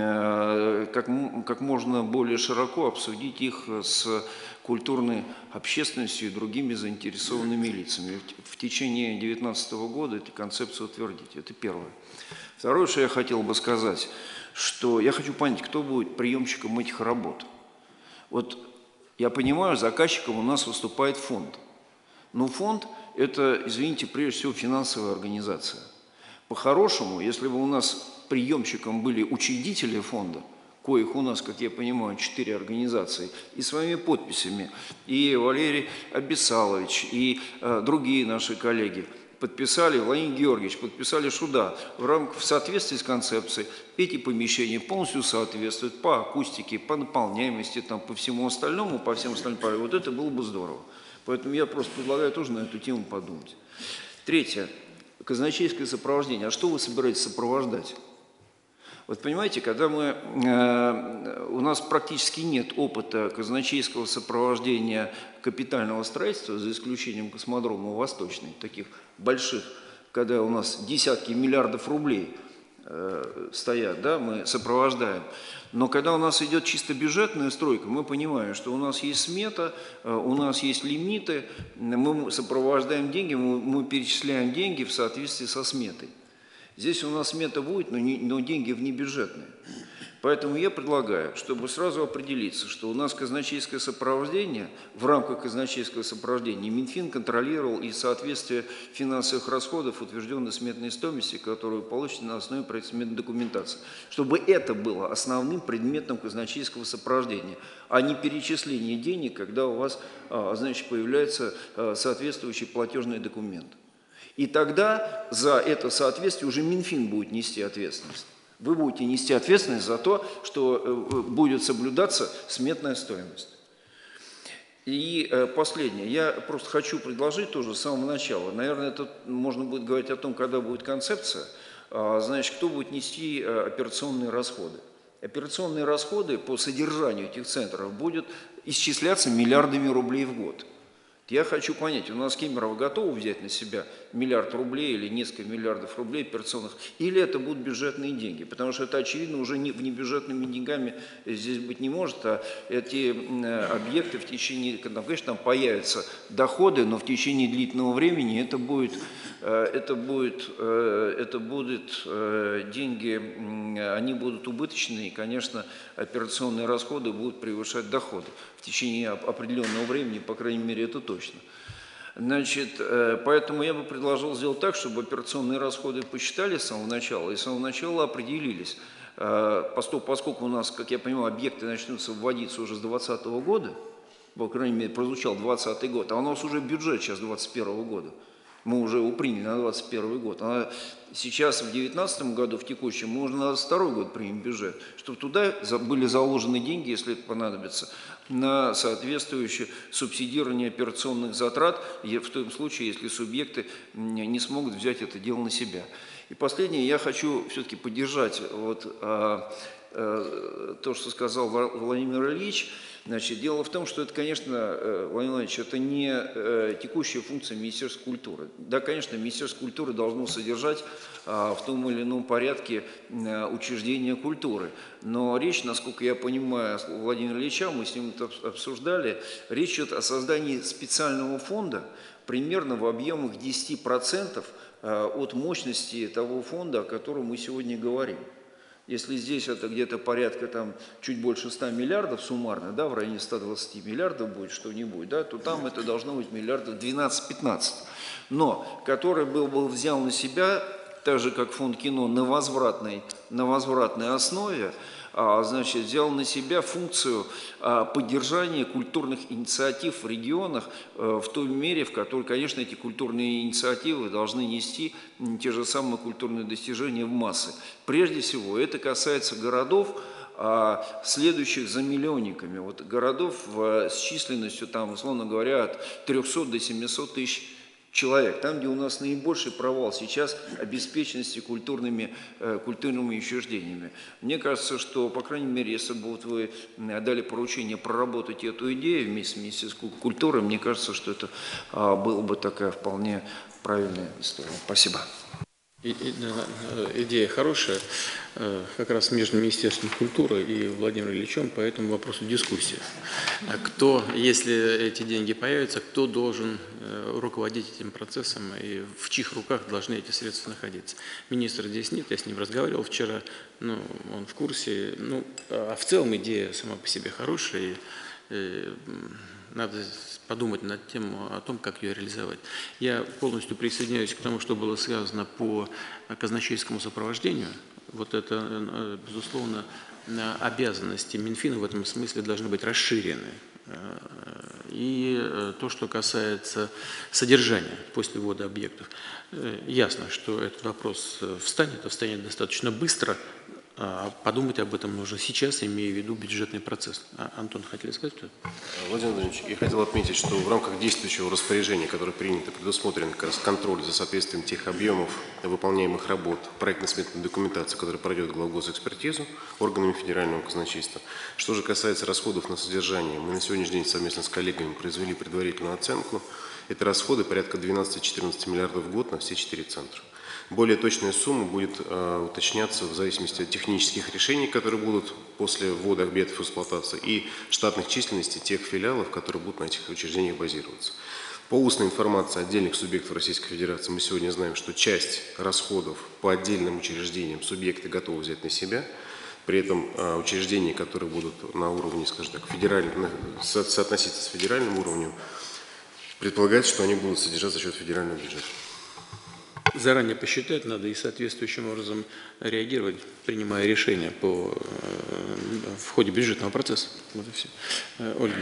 S3: как, как можно более широко обсудить их с культурной общественностью и другими заинтересованными лицами. В течение две тысячи девятнадцатого года эту концепцию утвердить. Это первое. Второе, что я хотел бы сказать, что я хочу понять, кто будет приемщиком этих работ. Вот я понимаю, заказчиком у нас выступает фонд. Но фонд – это, извините, прежде всего финансовая организация. По-хорошему, если бы у нас приемщиком были учредители фонда, коих у нас, как я понимаю, четыре организации, и своими подписями, и Валерий Абисалович, и э, другие наши коллеги подписали, Владимир Георгиевич, подписали, что да, в рамках, в соответствии с концепцией, эти помещения полностью соответствуют по акустике, по наполняемости, там, по всему остальному, по всем остальным правилам. Вот это было бы здорово. Поэтому я просто предлагаю тоже на эту тему подумать. Третье. Казначейское сопровождение. А что вы собираетесь сопровождать? Вот понимаете, когда мы, э, у нас практически нет опыта казначейского сопровождения капитального строительства, за исключением космодрома Восточный, таких больших, когда у нас десятки миллиардов рублей э, стоят, да, мы сопровождаем. Но когда у нас идет чисто бюджетная стройка, мы понимаем, что у нас есть смета, э, у нас есть лимиты, мы сопровождаем деньги, мы, мы перечисляем деньги в соответствии со сметой. Здесь у нас смета будет, но, не, но деньги внебюджетные. Поэтому я предлагаю, чтобы сразу определиться, что у нас казначейское сопровождение, в рамках казначейского сопровождения Минфин контролировал и соответствие финансовых расходов утвержденной сметной стоимости, которую получена на основе проектно-сметной документации. Чтобы это было основным предметом казначейского сопровождения, а не перечисление денег, когда у вас, значит, появляется соответствующий платежный документ. И тогда за это соответствие уже Минфин будет нести ответственность. Вы будете нести ответственность за то, что будет соблюдаться сметная стоимость. И э, последнее. Я просто хочу предложить тоже с самого начала. Наверное, это можно будет говорить о том, когда будет концепция. А, значит, кто будет нести а, операционные расходы. Операционные расходы по содержанию этих центров будут исчисляться миллиардами рублей в год. Я хочу понять, у нас Кемерово готово взять на себя миллиард рублей или несколько миллиардов рублей операционных, или это будут бюджетные деньги? Потому что это, очевидно, уже не, внебюджетными деньгами здесь быть не может, а эти объекты в течение, конечно, там появятся доходы, но в течение длительного времени это будет, это будет, это будут деньги, они будут убыточные, и, конечно, операционные расходы будут превышать доходы в течение определенного времени, по крайней мере, это точно. Точно. Значит, поэтому я бы предложил сделать так, чтобы операционные расходы посчитали с самого начала и с самого начала определились. Поскольку у нас, как я понимаю, объекты начнутся вводиться уже с двадцатого года, по крайней мере, прозвучал двадцатый год, а у нас уже бюджет сейчас двадцать первого года. Мы уже его приняли на двадцать первый год. А сейчас, в девятнадцатом году, в текущем, мы уже на двадцать второй год примем бюджет, чтобы туда были заложены деньги, если это понадобится, на соответствующее субсидирование операционных затрат, в том случае, если субъекты не смогут взять это дело на себя. И последнее, я хочу все-таки поддержать вот, а, а, то, что сказал Владимир Ильич. Значит, дело в том, что это, конечно, Владимир Владимирович, это не текущая функция Министерства культуры. Да, конечно, Министерство культуры должно содержать в том или ином порядке учреждения культуры. Но речь, насколько я понимаю, Владимира Ильича, мы с ним это обсуждали, речь идет о создании специального фонда примерно в объемах десяти процентов от мощности того фонда, о котором мы сегодня говорим. Если здесь это где-то порядка там, чуть больше ста миллиардов суммарно, да, в районе ста двадцати миллиардов будет что-нибудь, да, то там это должно быть миллиардов двенадцать-пятнадцать. Но который был бы взял на себя, так же как фонд кино, на возвратной, на возвратной основе, а, значит, взял на себя функцию а, поддержания культурных инициатив в регионах а, в той мере, в которой, конечно, эти культурные инициативы должны нести те же самые культурные достижения в массы. Прежде всего, это касается городов, а, следующих за миллионниками. Вот городов а, с численностью, там, условно говоря, от трёхсот до семисот тысяч человек. Там, где у нас наибольший провал сейчас обеспеченности культурными, э, культурными учреждениями. Мне кажется, что, по крайней мере, если бы вот вы дали поручение проработать эту идею вместе с Министерством культуры, мне кажется, что это э, была бы такая вполне правильная история. Спасибо.
S1: И, и, идея хорошая, как раз между Министерством культуры и Владимиром Ильичем по этому вопросу дискуссия. Кто, если эти деньги появятся, кто должен руководить этим процессом и в чьих руках должны эти средства находиться. Министра здесь нет, я с ним разговаривал вчера, ну, он в курсе. Ну, а в целом идея сама по себе хорошая, и, и надо подумать над тем, о том, как ее реализовать. Я полностью присоединяюсь к тому, что было сказано по казначейскому сопровождению. Вот это, безусловно, обязанности Минфина в этом смысле должны быть расширены. И то, что касается содержания после ввода объектов, ясно, что этот вопрос встанет, а встанет достаточно быстро. А подумать об этом нужно сейчас, имея в виду бюджетный процесс. А, Антон, хотели сказать что-то?
S19: Владимир Владимирович, я хотел отметить, что в рамках действующего распоряжения, которое принято, предусмотрен как раз контроль за соответствием тех объемов выполняемых работ проектно-сметной документации, которая пройдет главгосэкспертизу органами федерального казначейства. Что же касается расходов на содержание, мы на сегодняшний день совместно с коллегами произвели предварительную оценку. Это расходы порядка двенадцати-четырнадцати миллиардов в год на все четыре центра. Более точная сумма будет э, уточняться в зависимости от технических решений, которые будут после ввода объектов в эксплуатацию, и штатных численностей тех филиалов, которые будут на этих учреждениях базироваться. По устной информации отдельных субъектов Российской Федерации мы сегодня знаем, что часть расходов по отдельным учреждениям субъекты готовы взять на себя. При этом э, учреждения, которые будут на уровне, скажем так, федерального, со, соотноситься с федеральным уровнем, предполагается, что они будут содержаться за счет федерального бюджета.
S1: Заранее посчитать надо и соответствующим образом реагировать, принимая решения по, в ходе бюджетного процесса. Вот и все. Ольга.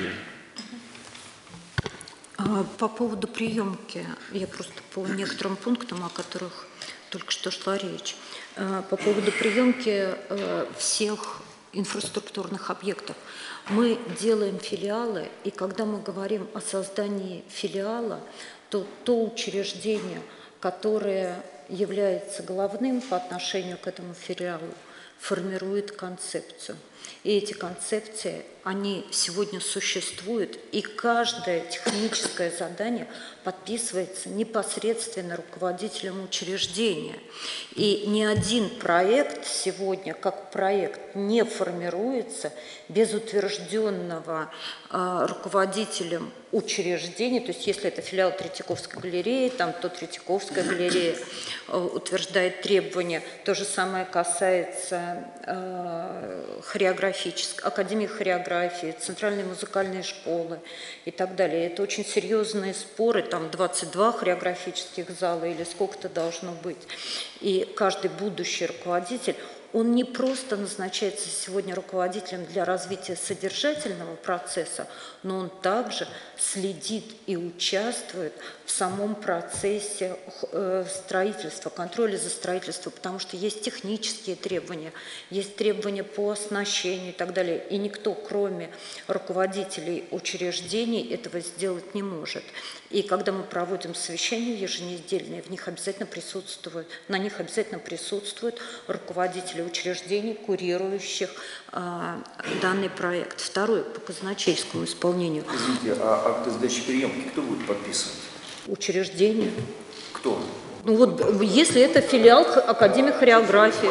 S2: По поводу приемки, я просто по некоторым пунктам, о которых только что шла речь. По поводу приемки всех инфраструктурных объектов. Мы делаем филиалы, и когда мы говорим о создании филиала, то то учреждение, которое является головным по отношению к этому филиалу, формирует концепцию. И эти концепции, они сегодня существуют, и каждое техническое задание подписывается непосредственно руководителем учреждения. И ни один проект сегодня, как проект, не формируется без утвержденного э, руководителем учреждения. То есть если это филиал Третьяковской галереи, там то Третьяковская галерея э, утверждает требования. То же самое касается э, хореографической, Академии хореографии, Центральной музыкальной школы и так далее. Это очень серьезные споры, там двадцать два хореографических зала или сколько-то должно быть. И каждый будущий руководитель, он не просто назначается сегодня руководителем для развития содержательного процесса, но он также следит и участвует в самом процессе строительства, контроля за строительством, потому что есть технические требования, есть требования по оснащению и так далее. И никто, кроме руководителей учреждений, этого сделать не может. И когда мы проводим совещания еженедельные, в них обязательно присутствуют, на них обязательно присутствуют руководители учреждений, курирующих а, данный проект. Второе, по казначейскому исполнению.
S3: Извините, а акты сдачи приемки кто будет подписывать?
S2: Учреждение.
S3: Кто?
S2: Ну вот, если это филиал Академии хореографии.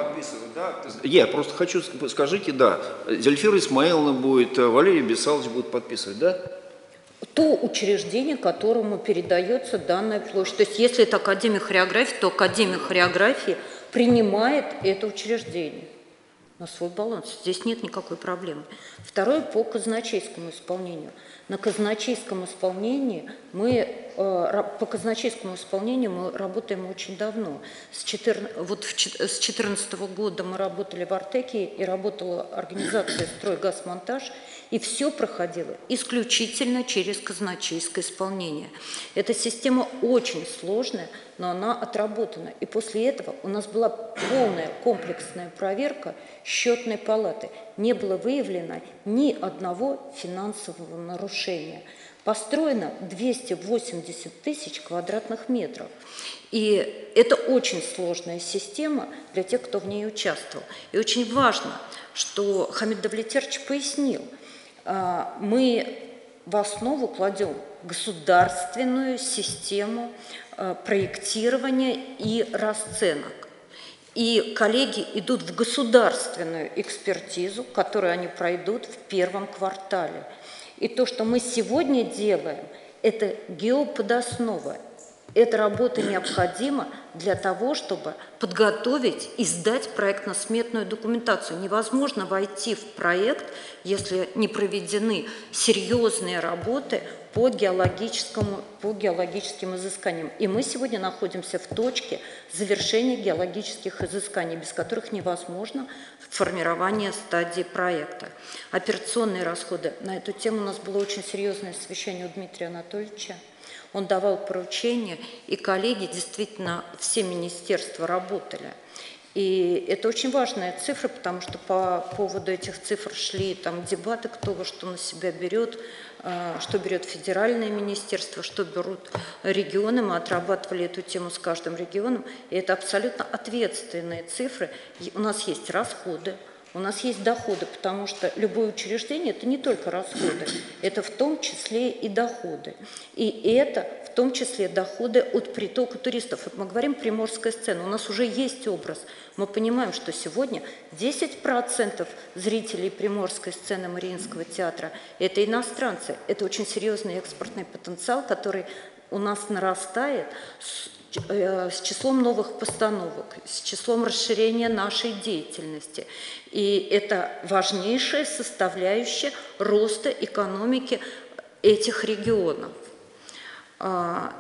S3: Я просто хочу, скажите, да, Зельфира Исмаиловна будет, Валерий Бесалович будет подписывать, да?
S2: То учреждение, которому передается данная площадь. То есть если это Академия хореографии, то Академия хореографии принимает это учреждение на свой баланс. Здесь нет никакой проблемы. Второе, по казначейскому исполнению. На казначейском исполнении мы, по казначейскому исполнению мы работаем очень давно. С две тысячи четырнадцатого года мы работали в Артеке, и работала организация «Стройгазмонтаж», и все проходило исключительно через казначейское исполнение. Эта система очень сложная, но она отработана. И после этого у нас была полная комплексная проверка счетной палаты. Не было выявлено ни одного финансового нарушения. Построено двести восемьдесят тысяч квадратных метров. И это очень сложная система для тех, кто в ней участвовал. И очень важно, что Хамид Давлетерович пояснил, мы в основу кладем государственную систему проектирования и расценок. И коллеги идут в государственную экспертизу, которую они пройдут в первом квартале. И то, что мы сегодня делаем, это геоподоснова. Эта работа необходима для того, чтобы подготовить и сдать проектно-сметную документацию. Невозможно войти в проект, если не проведены серьезные работы по геологическому, по геологическим изысканиям. И мы сегодня находимся в точке завершения геологических изысканий, без которых невозможно формирование стадии проекта. Операционные расходы. На эту тему у нас было очень серьезное совещание у Дмитрия Анатольевича. Он давал поручения, и коллеги, действительно, все министерства работали. И это очень важная цифра, потому что по поводу этих цифр шли там дебаты, кто во что на себя берет, что берет федеральное министерство, что берут регионы. Мы отрабатывали эту тему с каждым регионом, и это абсолютно ответственные цифры. У нас есть расходы, у нас есть доходы, потому что любое учреждение – это не только расходы, это в том числе и доходы. И это в том числе доходы от притока туристов. Вот мы говорим «Приморская сцена», у нас уже есть образ. Мы понимаем, что сегодня десять процентов зрителей Приморской сцены Мариинского театра – это иностранцы. Это очень серьезный экспортный потенциал, который у нас нарастает с с числом новых постановок, с числом расширения нашей деятельности. И это важнейшая составляющая роста экономики этих регионов.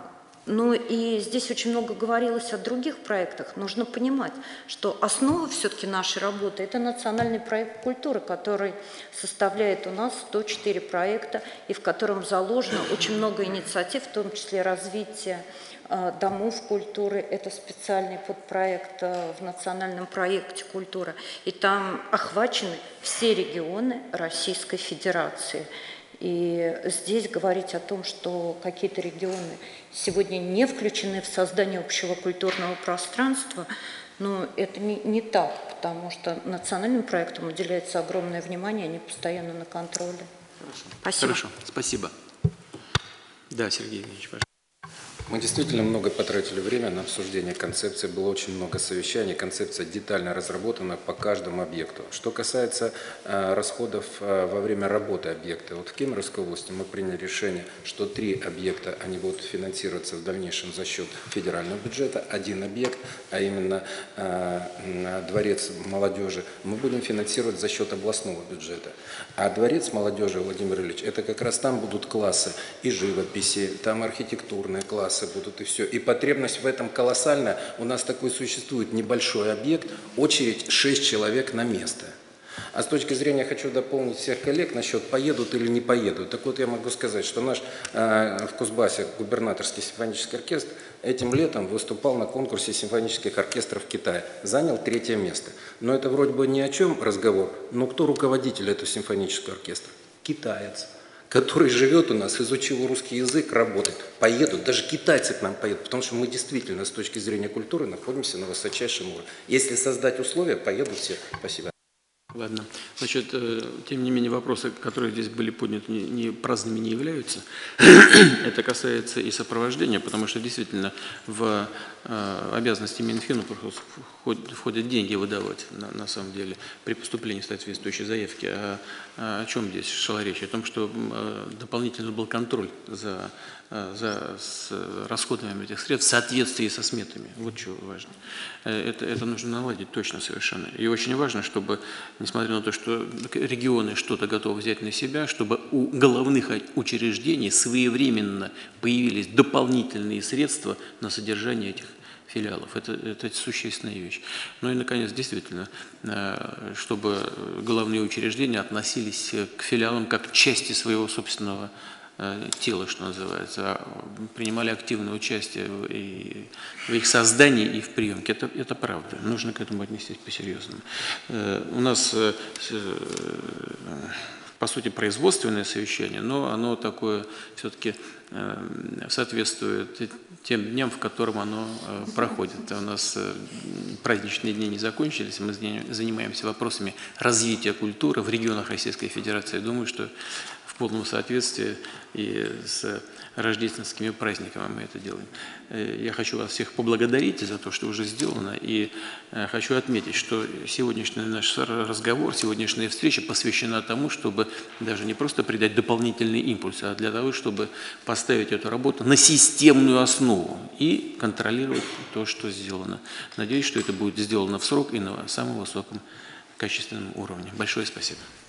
S2: Ну и здесь очень много говорилось о других проектах. Нужно понимать, что основа все-таки нашей работы – это национальный проект культуры, который составляет у нас сто четыре проекта, и в котором заложено очень много инициатив, в том числе развитие э, домов культуры. Это специальный подпроект э, в национальном проекте культуры. И там охвачены все регионы Российской Федерации. И здесь говорить о том, что какие-то регионы сегодня не включены в создание общего культурного пространства, но это не, не так, потому что национальным проектам уделяется огромное внимание, они постоянно на контроле. Спасибо.
S5: Хорошо, спасибо. Да, Сергей Евгеньевич, пожалуйста.
S14: Мы действительно много потратили время на обсуждение концепции, было очень много совещаний, концепция детально разработана по каждому объекту. Что касается э, расходов э, во время работы объекта, вот в Кемеровской области мы приняли решение, что три объекта, они будут финансироваться в дальнейшем за счет федерального бюджета, один объект, а именно э, Дворец молодежи, мы будем финансировать за счет областного бюджета. А Дворец молодежи, Владимир Ильич, это как раз там будут классы и живописи, там архитектурные классы будут и все. И потребность в этом колоссальная. У нас такой существует небольшой объект, очередь шесть человек на место. А с точки зрения, хочу дополнить всех коллег насчет поедут или не поедут. Так вот я могу сказать, что наш э, в Кузбассе губернаторский симфонический оркестр этим летом выступал на конкурсе симфонических оркестров Китая. Занял третье место. Но это вроде бы ни о чем разговор. Но кто руководитель этого симфонического оркестра? Китаец, который живет у нас, изучил русский язык, работает. Поедут, даже китайцы к нам поедут, потому что мы действительно с точки зрения культуры находимся на высочайшем уровне. Если создать условия, поедут все. Спасибо.
S5: Ладно. Значит, тем не менее, вопросы, которые здесь были подняты, не, не праздными не являются. Это касается и сопровождения, потому что действительно в э, обязанности Минфина входят, входят деньги выдавать, на, на самом деле, при поступлении соответствующей заявки. А, а о чем здесь шла речь? О том, что э, дополнительно был контроль за, э, за с расходами этих средств в соответствии со сметами. Вот что важно. Это, это нужно наладить точно совершенно. И очень важно, чтобы, несмотря на то, что регионы что-то готовы взять на себя, чтобы у головных учреждений своевременно появились дополнительные средства на содержание этих филиалов. Это, это существенная вещь. Ну и, наконец, действительно, чтобы головные учреждения относились к филиалам как к части своего собственного тела, что называется, принимали активное участие и в их создании, и в приемке. Это, это правда. Нужно к этому отнестись по-серьезному. У нас, по сути, производственное совещание, но оно такое все-таки соответствует тем дням, в котором оно проходит. У нас праздничные дни не закончились, мы занимаемся вопросами развития культуры в регионах Российской Федерации. Думаю, что в полном соответствии и с рождественскими праздниками мы это делаем. Я хочу вас всех поблагодарить за то, что уже сделано, и хочу отметить, что сегодняшний наш разговор, сегодняшняя встреча посвящена тому, чтобы даже не просто придать дополнительный импульс, а для того, чтобы поставить эту работу на системную основу и контролировать то, что сделано. Надеюсь, что это будет сделано в срок и на самом высоком качественном уровне. Большое спасибо.